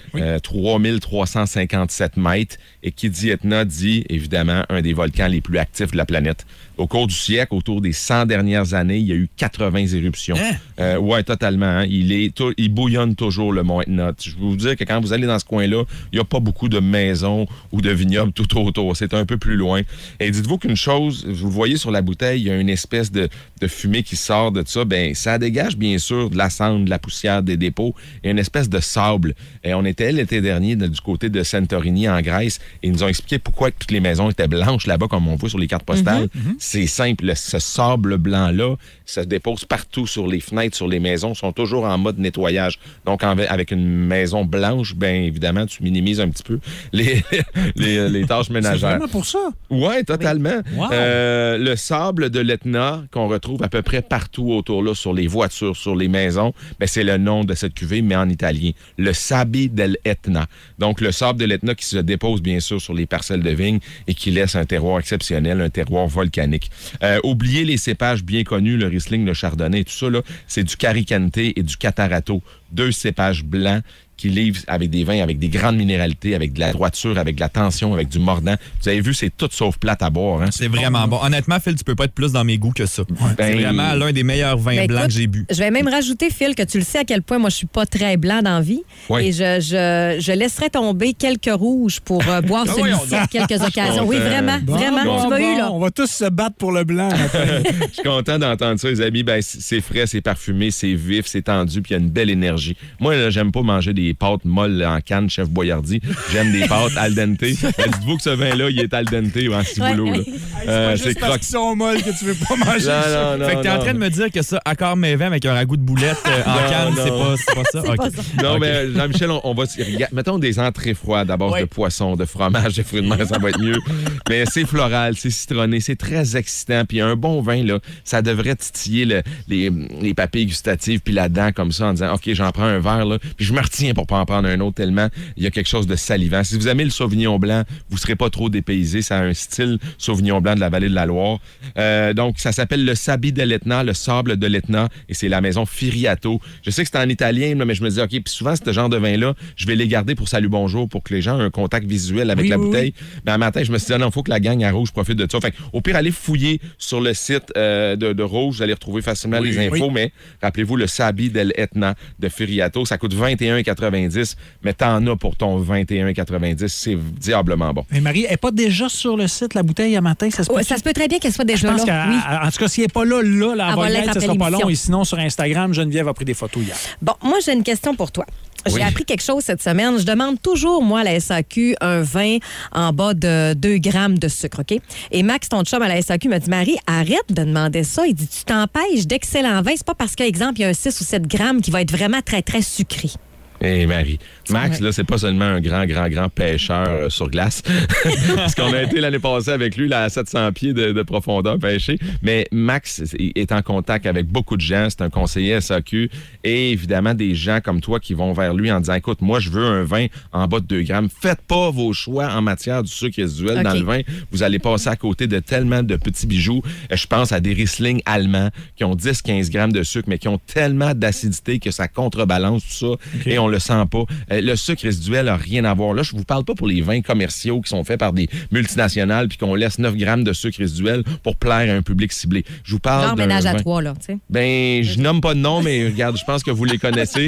3357 mètres. Et qui dit Etna dit, évidemment, un des volcans les plus actifs de la planète. Au cours du siècle, autour des 100 dernières années, il y a eu 80 éruptions. Oui, totalement. Hein. Il bouillonne toujours, le mont Etna. Je veux vous dire que quand vous allez dans ce coin-là, il n'y a pas beaucoup de maisons ou de vignobles tout autour. C'est un peu plus loin. Et dites-vous qu'une chose, vous voyez sur la bouteille, il y a une espèce de fumée qui sort de ça. Bien, ça dégage, bien sûr, de la cendre, de la poussière des dépôts et une espèce de sable. Et on était l'été dernier du côté de Santorini, en Grèce, et ils nous ont expliqué pourquoi toutes les maisons étaient blanches là-bas, comme on voit sur les cartes postales. C'est simple. Ce sable blanc-là, ça se dépose partout sur les fenêtres, sur les maisons, sont toujours en mode nettoyage. Donc, avec une maison blanche, bien évidemment, tu minimises un petit peu les tâches ménagères. C'est vraiment pour ça? Oui, totalement. Wow. Le sable de l'Etna, qu'on retrouve à peu près partout autour là, sur les voitures, sur les maisons, bien, c'est le nom de cette cuvée, mais en italien. Le Sabi dell'Etna. Donc, le sable de l'Etna qui se dépose, bien sûr, sur les parcelles de vignes et qui laisse un terroir exceptionnel, un terroir volcanique. Oubliez les cépages bien connus, le Riesling, le Chardonnay, tout ça, là, c'est du Caricante et du Catarato. 2 cépages blancs qui livrent avec des vins, avec des grandes minéralités, avec de la droiture, avec de la tension, avec du mordant. Vous avez vu, c'est tout sauf plate à boire. Hein? C'est vraiment bon. Honnêtement, Phil, tu peux pas être plus dans mes goûts que ça. C'est vraiment l'un des meilleurs vins blancs que j'ai bu. Je vais même rajouter, Phil, que tu le sais à quel point moi, je suis pas très blanc dans la vie. Oui. Et je laisserai tomber quelques rouges pour boire celui-ci à quelques occasions. Oui, vraiment, vraiment. Tu m'as eu, là. On va tous se battre pour le blanc. Je suis content d'entendre ça, les amis. Ben, c'est frais, c'est parfumé, c'est vif, c'est tendu, puis il y a une belle énergie. Moi, là, j'aime pas manger des pâtes molles en canne, Chef Boyardi. J'aime des pâtes al dente. Dites-vous que ce vin-là, il est al dente en ciboulot. C'est parce qu'ils sont molles que tu veux pas manger ça. Fait que t'es en train de me dire que ça, accord mes vins avec un ragoût de boulettes en canne, c'est pas ça? C'est pas ça. Non, mais Jean-Michel, on va... Mettons des entrées froides à base de poisson, de fromage, de fruits de mer, ça va être mieux. Mais c'est floral, c'est citronné, c'est très excitant. Puis un bon vin, là, ça devrait titiller les papilles gustatives puis la dent comme ça en disant, OK, j'en prends un verre, là, puis je me retiens pour pas en prendre un autre tellement il y a quelque chose de salivant. Si vous aimez le Sauvignon blanc, vous serez pas trop dépaysé. Ça a un style Sauvignon blanc de la vallée de la Loire. Donc, ça s'appelle le Sabi dell'Etna, le sable de l'Etna, et c'est la maison Firiato. Je sais que c'est en italien, mais je me dis, OK, puis souvent, ce genre de vin-là, je vais les garder pour Salut Bonjour, pour que les gens aient un contact visuel avec la bouteille. Mais un matin, je me suis dit, non, il faut que la gang à Rouge profite de ça. Fait au pire, allez fouiller sur le site de Rouge, vous allez retrouver facilement les infos, mais rappelez-vous, le Sabi dell'Etna de Firiato, ça coûte 21,90, mais t'en as pour ton 21,90, c'est diablement bon. Mais Marie, elle n'est pas déjà sur le site, la bouteille, à matin? Ça se peut très bien qu'elle soit déjà là. En tout cas, si elle n'est pas là, elle va l'être, ça sera pas long. Et sinon, sur Instagram, Geneviève a pris des photos hier. Bon, moi, j'ai une question pour toi. J'ai appris quelque chose cette semaine. Je demande toujours, moi, à la SAQ, un vin en bas de 2 grammes de sucre, OK? Et Max, ton chum à la SAQ, m'a dit, Marie, arrête de demander ça. Il dit, tu t'empêches d'excellents vins. C'est pas parce qu'exemple, il y a un 6 ou 7 grammes qui va être vraiment très, très sucré. Hey Marie, Max, là, c'est pas seulement un grand pêcheur sur glace. Parce qu'on a été l'année passée avec lui là, à 700 pieds de profondeur pêcher. Mais Max est en contact avec beaucoup de gens. C'est un conseiller SAQ. Et évidemment, des gens comme toi qui vont vers lui en disant, écoute, moi, je veux un vin en bas de 2 grammes. Faites pas vos choix en matière du sucre résiduel dans le vin. Vous allez passer à côté de tellement de petits bijoux. Je pense à des Riesling allemands qui ont 10-15 grammes de sucre, mais qui ont tellement d'acidité que ça contrebalance tout ça. Et on le sent pas. Le sucre résiduel n'a rien à voir. Là, je vous parle pas pour les vins commerciaux qui sont faits par des multinationales puis qu'on laisse 9 grammes de sucre résiduel pour plaire à un public ciblé. Je vous parle d'un ménage à 3, là, tu sais. Ben, je nomme pas de nom, mais regarde, je pense que vous les connaissez.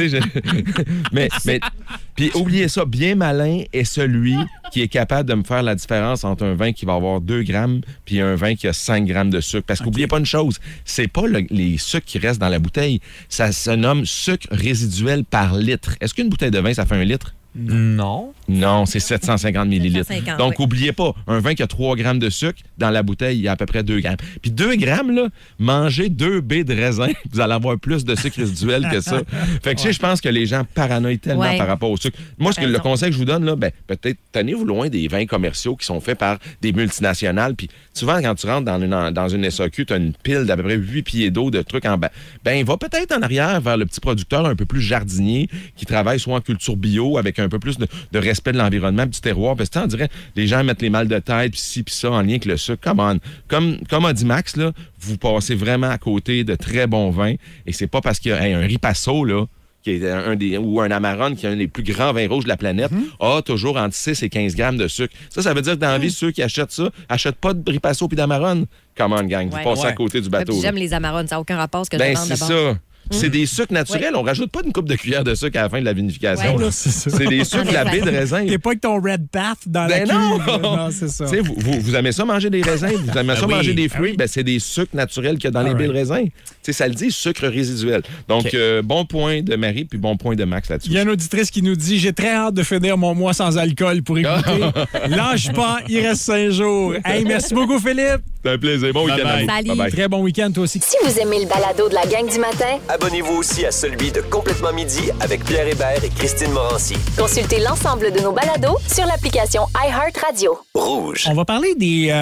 mais puis oubliez ça, bien malin est celui qui est capable de me faire la différence entre un vin qui va avoir 2 grammes puis un vin qui a 5 grammes de sucre. Parce qu'oubliez pas une chose, c'est pas les sucres qui restent dans la bouteille. Ça se nomme sucre résiduel par litre. Est-ce qu'une bouteille de vin, ça fait 1 litre? Non. Non, c'est 750 millilitres. 750, donc, oubliez pas, un vin qui a 3 grammes de sucre, dans la bouteille, il y a à peu près 2 grammes. Puis 2 grammes, là, mangez 2 baies de raisin, vous allez avoir plus de sucre résiduel que ça. Fait que je pense que les gens paranoïent tellement par rapport au sucre. Moi, le conseil que je vous donne, là, peut-être tenez-vous loin des vins commerciaux qui sont faits par des multinationales. Puis souvent, quand tu rentres dans une SAQ, tu as une pile d'à peu près 8 pieds d'eau de trucs en bas. Ben, va peut-être en arrière vers le petit producteur un peu plus jardinier qui travaille soit en culture bio avec un peu plus de respect de l'environnement, du terroir. Parce que on dirait, les gens mettent les mal de tête, puis ci, puis ça, en lien avec le sucre. Come on. Comme a dit Max, là, vous passez vraiment à côté de très bons vins. Et c'est pas parce qu'il y a un Ripasso, là, qui est ou un Amarone, qui est un des plus grands vins rouges de la planète, a toujours entre 6 et 15 grammes de sucre. Ça veut dire que dans la vie, ceux qui achètent ça, achètent pas de Ripasso puis d'Amarone. Come on, gang, vous passez à côté du bateau. J'aime les Amarones, ça n'a aucun rapport ce que je demande c'est d'abord. ça. C'est des sucres naturels. On rajoute pas une coupe de cuillère de sucre à la fin de la vinification. Ouais, c'est des sucres de la baie de raisin. T'es pas avec ton Red Bath dans la cuve. Non, c'est ça. Vous aimez ça manger des raisins? Vous aimez ça manger des fruits? C'est des sucres naturels qu'il y a dans les baies de raisin. Ça le dit, sucre résiduel. Donc, bon point de Marie, puis bon point de Max là-dessus. Il y a une auditrice qui nous dit, j'ai très hâte de finir mon mois sans alcool pour écouter. Lâche pas, il reste 5 jours. Hey, merci beaucoup, Philippe. C'est un plaisir. Bon week-end à vous. Salut. Bye-bye. Très bon week-end, toi aussi. Si vous aimez le balado de la gang du matin, abonnez-vous aussi à celui de Complètement Midi avec Pierre Hébert et Christine Morancy. consultez l'ensemble de nos balados sur l'application iHeartRadio. Rouge. On va parler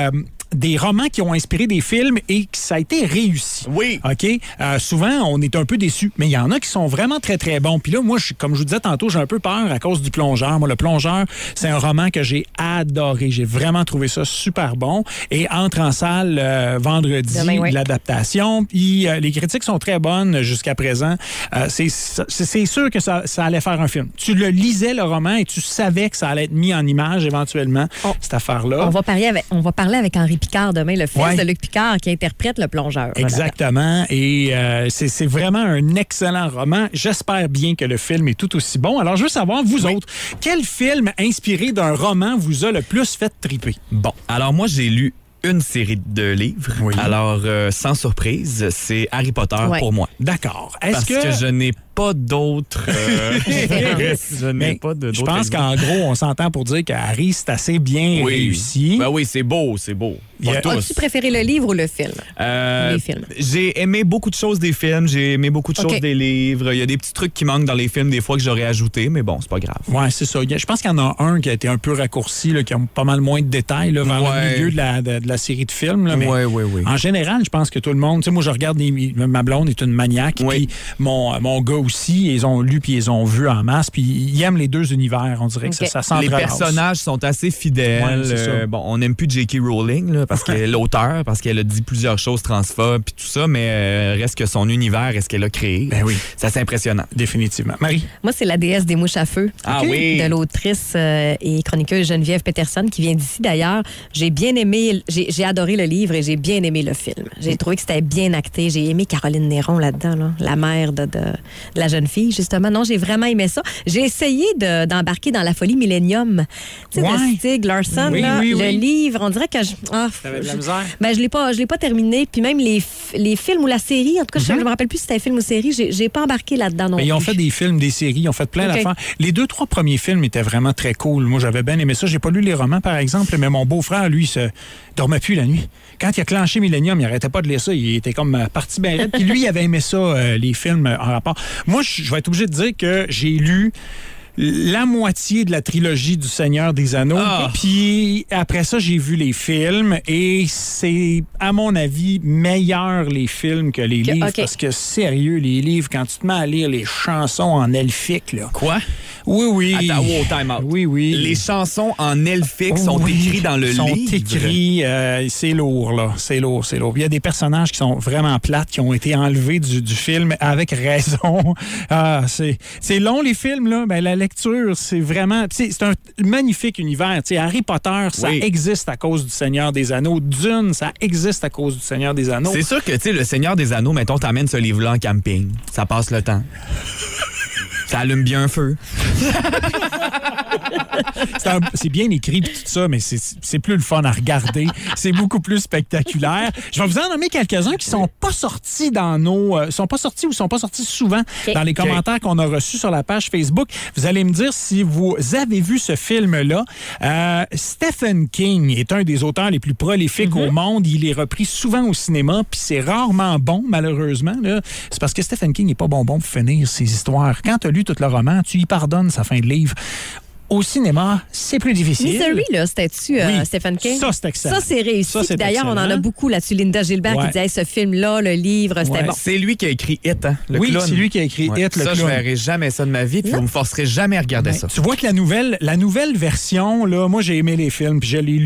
des romans qui ont inspiré des films et que ça a été réussi. Oui. OK? Souvent, on est un peu déçus, mais il y en a qui sont vraiment très, très bons. Puis là, moi, comme je vous disais tantôt, j'ai un peu peur à cause du Plongeur. Moi, Le Plongeur, c'est un roman que j'ai adoré. J'ai vraiment trouvé ça super bon. Et entre en salle vendredi, l'adaptation. Puis les critiques sont très bonnes jusqu'à présent. C'est sûr que ça allait faire un film. Tu le lisais, le roman, et tu savais que ça allait être mis en image éventuellement, cette affaire-là. On va parler avec Henri Picard demain, le fils de Luc Picard qui interprète Le Plongeur. Exactement. Et c'est vraiment un excellent roman. J'espère bien que le film est tout aussi bon. Alors, je veux savoir, vous autres, quel film inspiré d'un roman vous a le plus fait triper? Bon, alors moi, j'ai lu une série de livres. Oui. Alors, sans surprise, c'est Harry Potter pour moi. D'accord. Parce que je n'ai pas d'autres... Je pense qu'en gros, on s'entend pour dire que Harry, c'est assez bien réussi. Ben oui, c'est beau, c'est beau. As-tu préféré le livre ou le film? Les films. J'ai aimé beaucoup de choses des films, j'ai aimé beaucoup de choses des livres. Il y a des petits trucs qui manquent dans les films, des fois que j'aurais ajouté, mais bon, c'est pas grave. Ouais, c'est ça. Je pense qu'il y en a un qui a été un peu raccourci, là, qui a pas mal moins de détails là, vers le milieu de la série de films. Là, mais en général, je pense que tout le monde... Tu sais, moi, je regarde ma blonde est une maniaque, puis mon gars aussi, ils ont lu puis ils ont vu en masse, puis ils aiment les deux univers. On dirait que ça Les s'entrelace. personnages sont assez fidèles. Ouais, c'est ça. Bon, on n'aime plus J.K. Rowling, là, parce qu'elle est l'auteur, parce qu'elle a dit plusieurs choses transphobes puis tout ça, mais reste que son univers, est-ce qu'elle a créé? Ben oui. C'est assez impressionnant. Définitivement. Marie? Moi, c'est La déesse des mouches à feu. Ah oui. De l'autrice et chroniqueuse Geneviève Peterson, qui vient d'ici d'ailleurs. J'ai bien aimé, j'ai adoré le livre et j'ai bien aimé le film. J'ai trouvé que c'était bien acté. J'ai aimé Caroline Néron là-dedans, là, la mère de la jeune fille, justement. Non, j'ai vraiment aimé ça. J'ai essayé d'embarquer dans la folie Millennium. Tu sais, de Stieg Larsson, là, le livre, on dirait que T'avais de la misère? Ben, je l'ai pas terminé. Puis même les films ou la série, en tout cas, je me rappelle plus si c'était un film ou série, j'ai pas embarqué là-dedans non plus. Ils ont fait des films, des séries, ils ont fait plein d'affaires. Les 2-3 premiers films étaient vraiment très cool. Moi, j'avais bien aimé ça. J'ai pas lu les romans, par exemple, mais mon beau-frère, lui, se dormait plus la nuit. Quand il a clenché Millennium, il arrêtait pas de lire ça. Il était comme parti bien raide. Puis lui, il avait aimé ça, les films en rapport. Moi, je vais être obligé de dire que j'ai lu la moitié de la trilogie du Seigneur des Anneaux. Puis après ça, j'ai vu les films et c'est, à mon avis, meilleur les films que les livres. Parce que, sérieux, les livres, quand tu te mets à lire les chansons en elfique, là. Quoi? Oui. Attends, time out. Oui. Les chansons en elfique sont écrites dans le livre. Sont écrits, c'est lourd, là. C'est lourd. Il y a des personnages qui sont vraiment plates, qui ont été enlevés du film avec raison. C'est long, les films, là. Ben, la lecture, c'est vraiment... C'est un magnifique univers. T'sais, Harry Potter, ça existe à cause du Seigneur des Anneaux. Dune, ça existe à cause du Seigneur des Anneaux. C'est sûr que, tu sais, le Seigneur des Anneaux, mettons, t'amènes ce livre-là en camping. Ça passe le temps. Ça allume bien un feu. C'est bien écrit tout ça, mais c'est plus le fun à regarder. C'est beaucoup plus spectaculaire. Je vais vous en nommer quelques-uns qui sont pas sortis dans nos... sont pas sortis souvent dans les commentaires qu'on a reçus sur la page Facebook. Vous allez me dire si vous avez vu ce film-là. Stephen King est un des auteurs les plus prolifiques au monde. Il est repris souvent au cinéma, puis c'est rarement bon, malheureusement. Là. C'est parce que Stephen King n'est pas bon pour finir ses histoires. Quand tu as lu tout le roman, tu y pardonnes sa fin de livre. Au cinéma, c'est plus difficile. Misery, là, c'était-tu Stephen King? Ça, c'est excellent. Ça, c'est réussi. Ça, c'est d'ailleurs, excellent. on en a beaucoup là-dessus. Linda Gilbert qui disait hey, ce film-là, le livre, c'était bon. C'est lui qui a écrit It, hein, le clown. c'est lui qui a écrit It, le clown. Ça, je verrai jamais ça de ma vie, puis vous me forcerez jamais à regarder ça. Tu vois que la nouvelle version, là, moi, j'ai aimé les films, puis je l'ai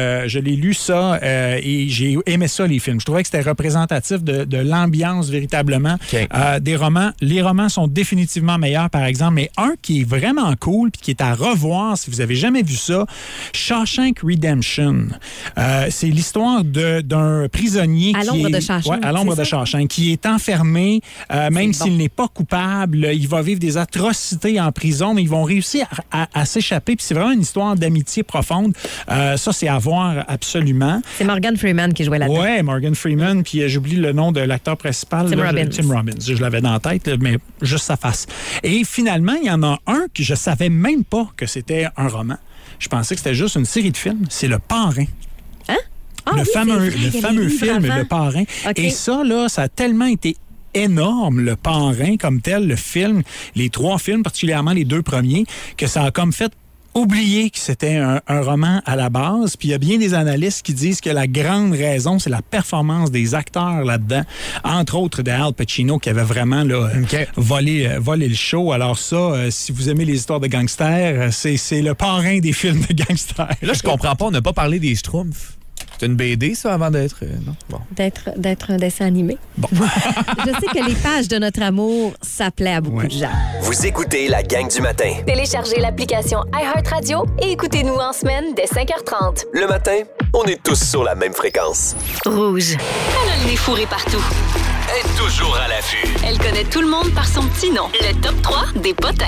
lu ça, et j'ai aimé ça, les films. Je trouvais que c'était représentatif de l'ambiance, véritablement, des romans. Les romans sont définitivement meilleurs, par exemple, mais un qui est vraiment cool, puis qui est à revoir, si vous avez jamais vu ça, Shawshank Redemption. C'est l'histoire d'un prisonnier à l'ombre de Shawshank. À l'ombre de Shawshank, qui est enfermé, même s'il n'est pas coupable, il va vivre des atrocités en prison, mais ils vont réussir à s'échapper. Puis c'est vraiment une histoire d'amitié profonde. Ça, c'est à voir absolument. C'est Morgan Freeman qui jouait là-dedans. Oui, Morgan Freeman, puis j'oublie le nom de l'acteur principal. Tim Robbins. Je l'avais dans la tête, mais juste sa face. Et finalement, il y en a un que je savais même pas que c'était un roman. Je pensais que c'était juste une série de films. C'est Le Parrain. Hein? Le fameux film Le Parrain. Okay. Et ça, là, ça a tellement été énorme, Le Parrain, comme tel, le film, les 3 films, particulièrement les 2 premiers, que ça a comme fait oublier que c'était un roman à la base. Puis il y a bien des analystes qui disent que la grande raison, c'est la performance des acteurs là-dedans. Entre autres, de Al Pacino, qui avait vraiment là, volé le show. Alors ça, si vous aimez les histoires de gangsters, c'est le parrain des films de gangsters. Là, je comprends pas, on n'a pas parlé des Schtroumpfs. C'est une BD, ça, avant d'être... non? Bon. D'être un dessin animé. Bon. Je sais que les pages de notre amour, ça plaît à beaucoup de gens. Vous écoutez la gang du matin. Téléchargez l'application iHeartRadio et écoutez-nous en semaine dès 5h30. Le matin, on est tous sur la même fréquence. Rouge. Elle a le nez fourré partout. Elle est toujours à l'affût. Elle connaît tout le monde par son petit nom. Le top 3 des potins.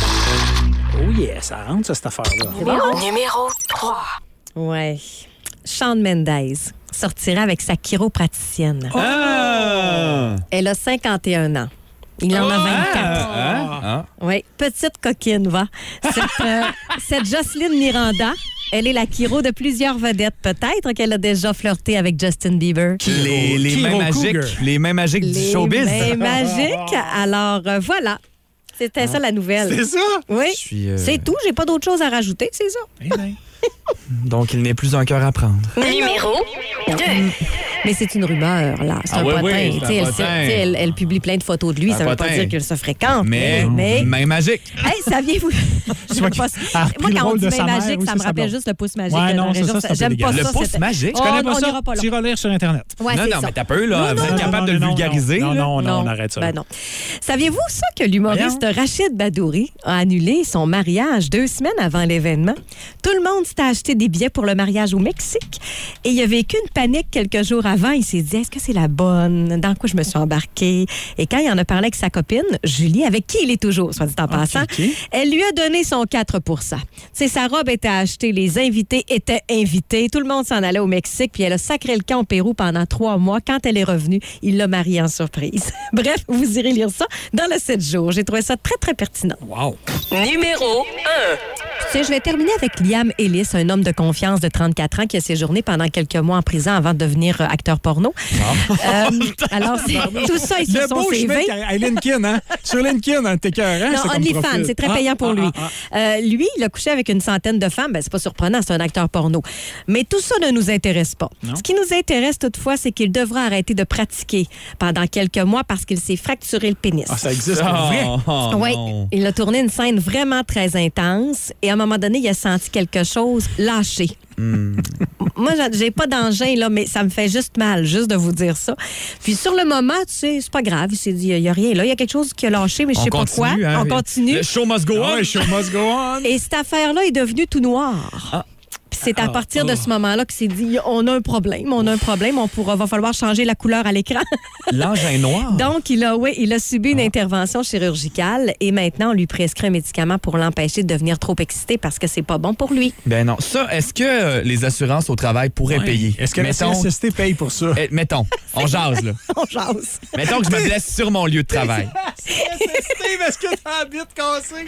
Oh yeah, ça rentre, ça, cette affaire-là. Numéro 3. Ouais. Shawn Mendes sortira avec sa chiropraticienne. Ah! Elle a 51 ans. Il en a 24. Oui, petite coquine, va. Cette Jocelyne Miranda, elle est la chiro de plusieurs vedettes. Peut-être qu'elle a déjà flirté avec Justin Bieber. Les mains magiques du showbiz. Les mains magiques. Alors, voilà. C'était ça, la nouvelle. C'est ça? Oui. C'est tout. J'ai pas d'autre chose à rajouter, c'est ça. Donc, il n'est plus un cœur à prendre. Numéro 2. Mais c'est une rumeur, là. C'est un potin. Oui, c'est un potin. Elle publie plein de photos de lui. Ça ne veut pas dire qu'il se fréquente. Mais main magique. Hey, saviez-vous? Moi, quand on dit main magique, ça me rappelle juste le pouce magique. Ouais, non, ça, j'aime pas ça. Le pouce magique? Tu connais pas ça? Ira pas là. Tu iras lire sur Internet. Ouais, non, mais t'as peur, là. Vous êtes capable de le vulgariser? Non, on arrête ça. Ben non. Saviez-vous ça que l'humoriste Rachid Badouri a annulé son mariage 2 semaines avant l'événement? Tout le monde s'était acheté des billets pour le mariage au Mexique et il a vécu une panique quelques jours avant. Il s'est dit, est-ce que c'est la bonne? Dans quoi je me suis embarquée? Et quand il en a parlé avec sa copine, Julie, avec qui il est toujours, soit dit en passant, elle lui a donné son 4 %. C'est sa robe était achetée, les invités étaient invités, tout le monde s'en allait au Mexique, puis elle a sacré le camp au Pérou pendant 3 mois. Quand elle est revenue, il l'a mariée en surprise. Bref, vous irez lire ça dans le 7 jours. J'ai trouvé ça très, très pertinent. Wow! Numéro 1. Tu sais, je vais terminer avec Liam Ellis, un homme de confiance de 34 ans qui a séjourné pendant quelques mois en prison avant de devenir acteur porno. Alors, tout ça est sur son CV. LinkedIn, hein? Sur LinkedIn, t'es cœur, hein? Non, OnlyFans, c'est très payant pour lui. Lui, il a couché avec une centaine de femmes. Ben, c'est pas surprenant, c'est un acteur porno. Mais tout ça ne nous intéresse pas. Non. Ce qui nous intéresse toutefois, c'est qu'il devra arrêter de pratiquer pendant quelques mois parce qu'il s'est fracturé le pénis. Ah, ça existe en vrai? Oui, il a tourné une scène vraiment très intense et à un moment donné, il a senti quelque chose lâcher. Moi, j'ai pas d'engin, là, mais ça me fait juste mal, juste de vous dire ça. Puis sur le moment, tu sais, c'est pas grave. Il s'est dit, il y a rien là. Il y a quelque chose qui a lâché, mais je sais pas quoi. Hein, on continue. Le show must go on. Le show must go on. Et cette affaire-là est devenue tout noir. Puis c'est à partir de ce moment-là qu'il s'est dit, on a un problème, va falloir changer la couleur à l'écran. L'engin noir? Donc, il a subi une intervention chirurgicale et maintenant, on lui prescrit un médicament pour l'empêcher de devenir trop excité parce que c'est pas bon pour lui. Ben non. Ça, est-ce que les assurances au travail pourraient payer? Est-ce que la CSST paye pour ça? Mettons, on jase, là. On jase. Mettons que je me blesse sur mon lieu de travail. CSST, parce que t'as la bite cassée.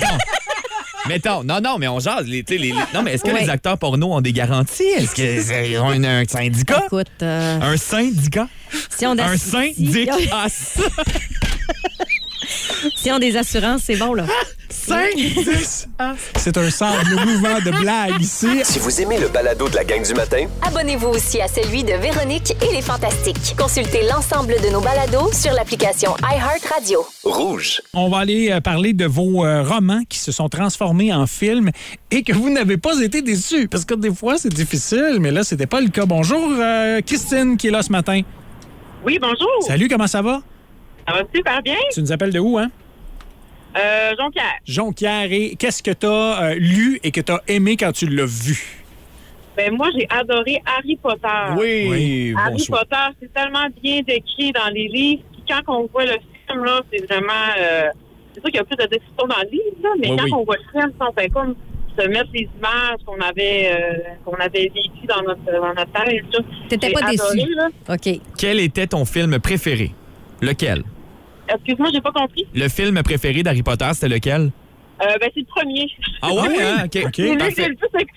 Mettons. Non, mais on jase. Non, mais est-ce que les acteurs porno ont des garanties? Est-ce qu'ils ont un syndicat? Écoute, un syndicat? Si on un syndicat? Si on des assurances, c'est bon, là. 5-10. C'est un sable mouvant de blagues ici. Si vous aimez le balado de la gang du matin, abonnez-vous aussi à celui de Véronique et les Fantastiques. Consultez l'ensemble de nos balados sur l'application iHeartRadio. Rouge. On va aller parler de vos romans qui se sont transformés en films et que vous n'avez pas été déçus. Parce que des fois, c'est difficile, mais là, c'était pas le cas. Bonjour, Christine, qui est là ce matin. Oui, bonjour. Salut, comment ça va? Ça va super bien. Tu nous appelles de où, hein? Jonquière. Jonquière. Et qu'est-ce que tu as lu et que tu as aimé quand tu l'as vu? Ben moi, j'ai adoré Harry Potter. Oui, Harry Potter, c'est tellement bien décrit dans les livres. Puis quand on voit le film, là, c'est vraiment... c'est sûr qu'il y a plus de descriptions dans le livre, là, mais quand on voit le film, on fait comme se mettre les images qu'on avait vécues dans notre tête. T'étais pas déçu? Là. OK. Quel était ton film préféré? Lequel? Excuse-moi, j'ai pas compris. Le film préféré d'Harry Potter, c'était lequel? Ben, c'est le premier. Ah ouais? Hein? OK. C'est lui qui est le plus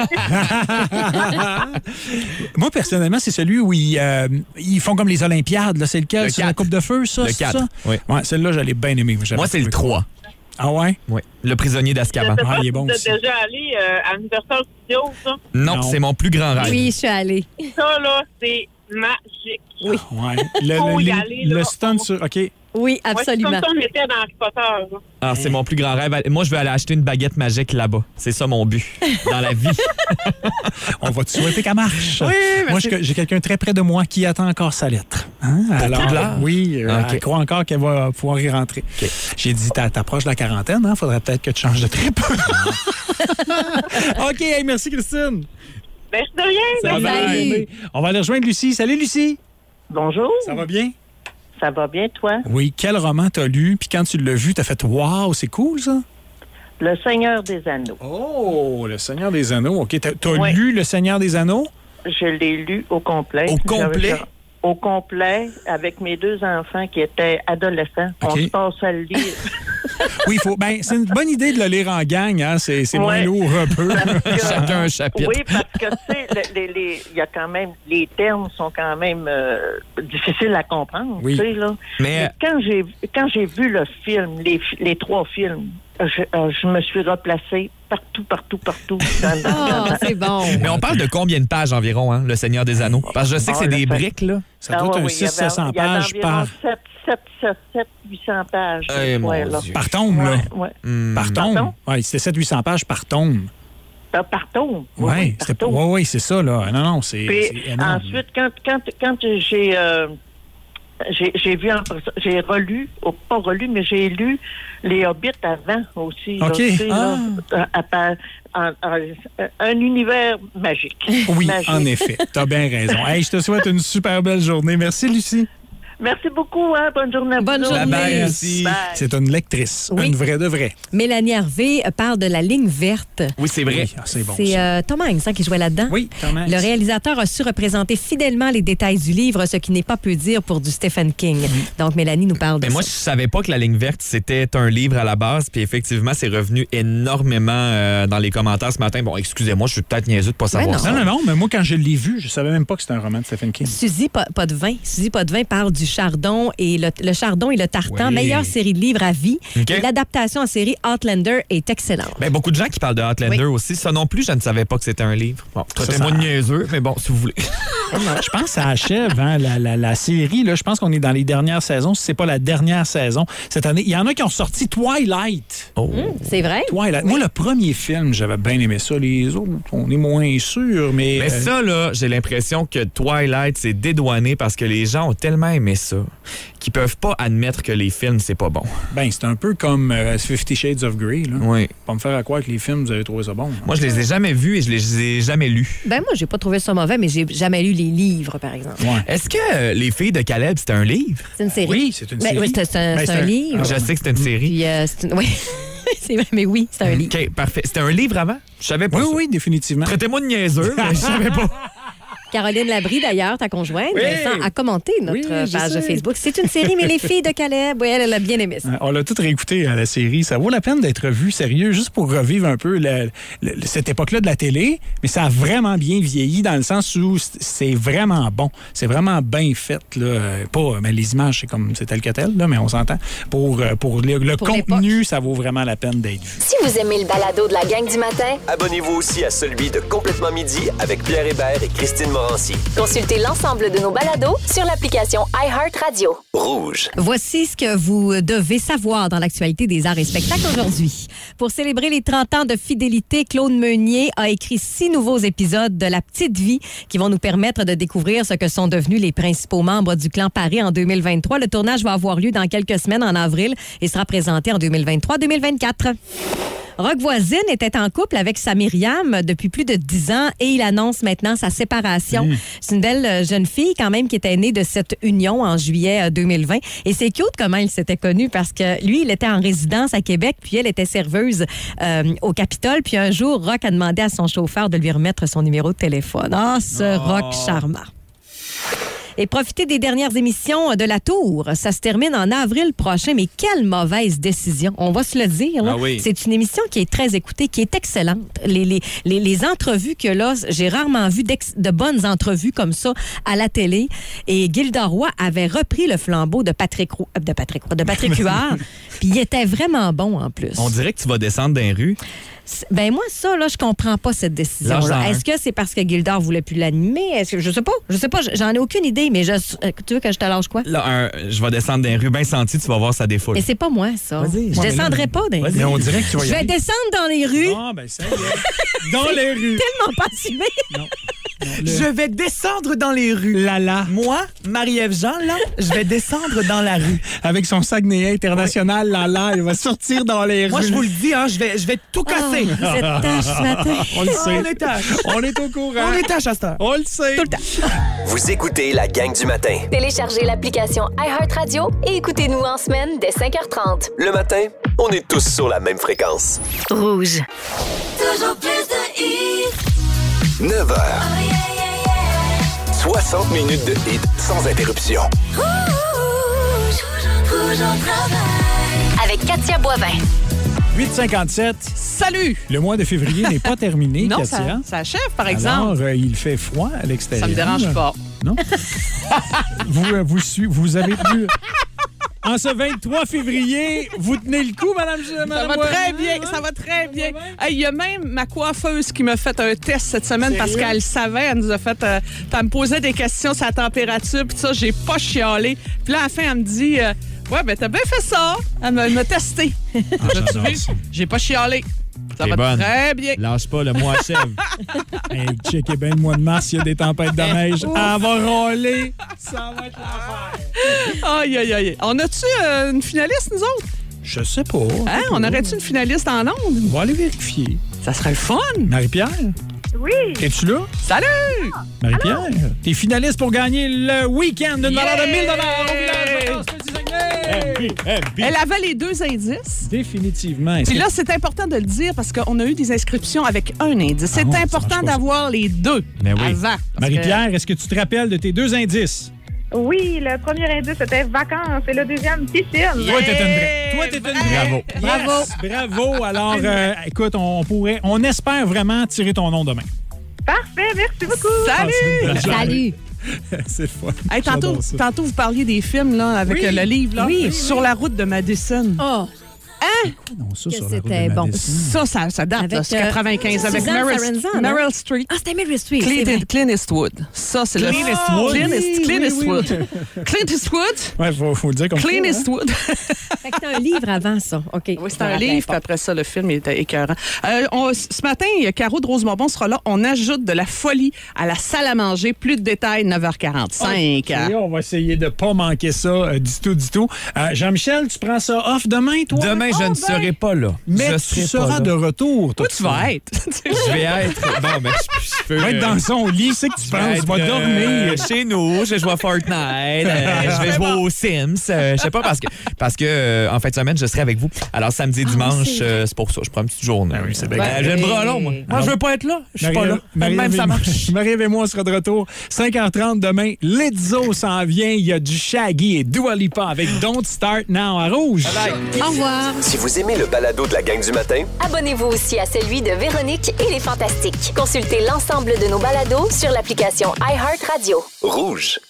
excité. Moi, personnellement, c'est celui où ils font comme les Olympiades. Là. C'est lequel? C'est la Coupe de feu, ça? Le 4. Ça? Oui. Ouais, celle-là, j'allais bien aimer. Moi, c'est le 3. Ah ouais? Oui. Le prisonnier d'Azkaban. Il est bon vous aussi. êtes déjà allé à Universal Studios, ça? Non, c'est mon plus grand rêve. Oui, je suis allée. Ça, là, c'est magique. Oui. Ouais. Faut y aller, là. Le stunt sur... OK. Oui, absolument. Ouais, c'est comme si on était dans Harry Potter. Là. Ah, c'est mon plus grand rêve. Moi, je vais aller acheter une baguette magique là-bas. C'est ça mon but dans la vie. On va te souhaiter qu'elle marche. Oui, moi, j'ai quelqu'un très près de moi qui attend encore sa lettre. Hein? Alors, oui, elle croit encore qu'elle va pouvoir y rentrer. Okay. J'ai dit, t'approches de la quarantaine, hein? Faudrait peut-être que tu changes de trip. OK, hey, merci Christine. Merci de rien. Salut. On va aller rejoindre Lucie. Salut Lucie. Bonjour. Ça va bien? Ça va bien, toi? Oui. Quel roman t'as lu? Puis quand tu l'as vu, t'as fait « Wow, c'est cool, ça? » Le Seigneur des Anneaux. Oh, Le Seigneur des Anneaux. OK. T'as lu Le Seigneur des Anneaux? Je l'ai lu au complet. Au complet? Au complet, avec mes 2 enfants qui étaient adolescents. Okay. On se passe à le lire. Oui, c'est une bonne idée de le lire en gang, hein? C'est moins lourd un peu. Chacun un chapitre. Oui, parce que, tu sais, il y a quand même, les termes sont quand même difficiles à comprendre, tu sais, là. Mais quand j'ai vu le film, les 3 films, je me suis replacée partout. C'est bon. Mais on parle de combien de pages environ, hein, Le Seigneur des Anneaux? Parce que je sais que c'est des briques, là. Ça doit être un 600-700 pages par... 700-800 pages. Par tome, là. Ouais. Par tome. Oui, c'était 700-800 pages par tome. Par tome? Oui, c'est ça, là. Non, c'est énorme. Ensuite, quand j'ai vu, j'ai relu, pas relu, mais j'ai lu Les Hobbits avant aussi. OK. Un univers magique. Oui, en effet. T'as bien raison. Hey, je te souhaite une super belle journée. Merci, Lucie. Merci beaucoup. Hein? Bonne journée à vous. Bonne journée. Bye, merci. Bye. C'est une lectrice. Oui. Une vraie de vraie. Mélanie Harvey parle de la ligne verte. Oui, c'est vrai. Oui, c'est bon. C'est Tom Hanks qui jouait là-dedans. Oui, Tom Hanks. Le réalisateur a su représenter fidèlement les détails du livre, ce qui n'est pas peu dire pour du Stephen King. Donc, Mélanie nous parle de ça. Moi, je savais pas que La ligne verte, c'était un livre à la base. Puis effectivement, c'est revenu énormément dans les commentaires ce matin. Bon, excusez-moi, je suis peut-être niaiseux de pas savoir ça. Non, mais moi, quand je l'ai vu, je savais même pas que c'était un roman de Stephen King. Suzy Potvin parle du Chardon et le Chardon et le Tartan, meilleure série de livres à vie. Okay. Et l'adaptation en série Outlander est excellente. Ben, beaucoup de gens qui parlent de Outlander aussi. Ça non plus, je ne savais pas que c'était un livre. Bon, traitez-moi de niaiseux, mais bon, si vous voulez. Je pense que ça achève, hein, la série. Là, je pense qu'on est dans les dernières saisons. Si c'est pas la dernière saison cette année. Il y en a qui ont sorti Twilight. C'est vrai? Twilight. Moi, le premier film, j'avais bien aimé ça. Les autres, on est moins sûr, mais... Mais ça, là, j'ai l'impression que Twilight s'est dédouané parce que les gens ont tellement aimé ça qu'ils peuvent pas admettre que les films, c'est pas bon. Ben, c'est un peu comme 50 Shades of Grey. Là. Oui. Pas me faire à croire que les films, vous avez trouvé ça bon. Hein? Moi, je les ai jamais vus et je les ai jamais lus. Ben, moi, j'ai pas trouvé ça mauvais, mais j'ai jamais lu les livres, par exemple. Ouais. Est-ce que Les Filles de Caleb, c'était un livre? C'est une série. Oui, c'est une série. Oui, c'est un livre. Je sais que c'est une série. Puis, oui. C'est vrai, mais oui, c'est un livre. OK, parfait. C'était un livre avant? Je savais pas. Oui, définitivement. Traitez-moi de niaiseux, mais je savais pas. Caroline Labrie, d'ailleurs, ta conjointe, a commenté notre page de Facebook. C'est une série, mais Les Filles de Caleb, oui, elle a bien aimé ça. On l'a tout réécouté, la série. Ça vaut la peine d'être vu, sérieux, juste pour revivre un peu cette époque-là de la télé. Mais ça a vraiment bien vieilli dans le sens où c'est vraiment bon. C'est vraiment bien fait. Là. Mais les images, c'est tel que tel, là, mais on s'entend. Pour le contenu, ça vaut vraiment la peine d'être vu. Si vous aimez le balado de la gang du matin, abonnez-vous aussi à celui de Complètement Midi avec Pierre Hébert et Christine Morancy. Consultez l'ensemble de nos balados sur l'application iHeartRadio. Rouge. Voici ce que vous devez savoir dans l'actualité des arts et spectacles aujourd'hui. Pour célébrer les 30 ans de fidélité, Claude Meunier a écrit 6 nouveaux épisodes de La Petite Vie qui vont nous permettre de découvrir ce que sont devenus les principaux membres du clan Paris en 2023. Le tournage va avoir lieu dans quelques semaines en avril et sera présenté en 2023-2024. Rock Voisine était en couple avec sa Myriam depuis plus de 10 ans et il annonce maintenant sa séparation. C'est une belle jeune fille quand même qui était née de cette union en juillet 2020. Et c'est cute comment ils s'étaient connus parce que lui, il était en résidence à Québec puis elle était serveuse au Capitole. Puis un jour, Rock a demandé à son chauffeur de lui remettre son numéro de téléphone. Ce Rock charmant. Et profitez des dernières émissions de La Tour. Ça se termine en avril prochain, mais quelle mauvaise décision. On va se le dire. Là. C'est une émission qui est très écoutée, qui est excellente. Les entrevues que là, j'ai rarement vu de bonnes entrevues comme ça à la télé. Et Gilda Roy avait repris le flambeau de Patrick Huard. Puis il était vraiment bon en plus. On dirait que tu vas descendre dans les rues. Ben moi, ça, là, je comprends pas cette décision-là. Est-ce que c'est parce que Gildor voulait plus l'animer? Est-ce que je sais pas, j'en ai aucune idée, mais tu veux que je te lâche quoi? Là, je vais descendre dans les rues bien senti, tu vas voir ça défoule. Mais c'est pas moi, ça. Je descendrai pas dans les rues. Mais on dirait que tu vas y aller. Je vais descendre dans les rues. Ah, ben ça y est. Dans les rues. Tellement pas assumé. Non. Je vais descendre dans les rues. Lala. Moi, Marie-Ève Jean, là, je vais descendre dans la rue. Avec son Saguenay international, Lala, il va sortir dans les rues. Moi, je vous le dis, hein, je vais tout casser. Vous êtes tâche ce matin. On le sait. On est tâche. On est au courant. On est tâche à cette heure. On le sait. Tout le temps. Vous écoutez la gang du matin. téléchargez l'application iHeartRadio et écoutez-nous en semaine dès 5h30. Le matin, on est tous sur la même fréquence. Rouge. Toujours plus de hits. 9h. 60 minutes de hits sans interruption. Rouge au travail. Avec Katia Boivin. 8h57. Salut! Le mois de février n'est pas terminé, non, Katia. ça achève, par exemple. Alors, il fait froid à l'extérieur. Ça me dérange pas. Non? vous avez pu... En ce 23 février, vous tenez le coup, Madame Ça va très bien, ça va très bien. Il y a même ma coiffeuse qui m'a fait un test cette semaine parce qu'elle savait, elle nous a fait... elle me posait des questions sur la température, puis ça, j'ai pas chialé. Puis là, à la fin, elle me dit... ouais, ben t'as bien fait ça. Elle m'a testé. j'adore ça. J'ai pas chialé. Ça va bonne. très bien. Lâche pas, le mois achève. Hey, checkez bien le mois de mars, il y a des tempêtes de neige. Elle va rouler. Ça va être l'affaire. Aïe, aïe, aïe. On a-tu une finaliste, nous autres? Je sais pas. Hein? On aurait-tu une finaliste en ondes? On va aller vérifier. Ça serait le fun. Marie-Pierre? Oui. Es-tu là? Salut! Marie-Pierre, t'es finaliste pour gagner le week-end d'une valeur de 1 000 au village de vacances Petit-Saguenay. Elle avait les deux indices. Définitivement. Puis là, c'est important de le dire parce qu'on a eu des inscriptions avec un indice. C'est important d'avoir les deux avant. Marie-Pierre, est-ce que tu te rappelles de tes deux indices? Oui, le premier indice, c'était vacances et le deuxième, piscine. Toi, t'es une vraie. Bravo. Bravo. Alors, écoute, on espère vraiment tirer ton nom demain. Parfait, merci beaucoup. Salut! Salut! C'est fun. Hey, tantôt, vous parliez des films là, avec le livre là, Sur la route de Madison. Oh! Hein? Non, ça, que c'était bon. Ça date, là, c'est 95 avec Meryl Streep. Ah, c'était Meryl Streep. Clint Eastwood. Ça, c'est Clint Eastwood. Clint Eastwood. Ouais, faut le dire comme ça. Clint Eastwood. Fait que c'était un livre avant ça. OK. Oui, c'était un livre, puis après ça, le film était écœurant. Ce matin, Caro de Rosemont sera là. On ajoute de la folie à la salle à manger. Plus de détails, 9h45. Okay, on va essayer de ne pas manquer ça du tout. Jean-Michel, tu prends ça off demain, toi? Demain, je ne serai pas là. Mais tu seras de retour. Où tu vas être? Je vais être... Bon, ben, je peux... être dans son lit, c'est que tu penses. Tu vas dormir. Chez nous, je vais jouer à Fortnite. Je vais jouer aux Sims. Je sais pas, parce que en fin de semaine, je serai avec vous. Alors, samedi, dimanche, c'est pour ça. Je prends une petite journée. Oui, c'est bien. J'ai le bras long, moi. Moi, je veux pas être là. Je suis pas là. Même ça marche. Marie-Ève et moi, on sera de retour. 5h30 demain. Lizzo s'en vient. Il y a du Shaggy et Dua Lipa avec Don't Start Now à Rouge. Au revoir. Si vous aimez le balado de la gang du matin, Abonnez-vous aussi à celui de Véronique et les Fantastiques. Consultez l'ensemble de nos balados sur l'application iHeartRadio. rouge.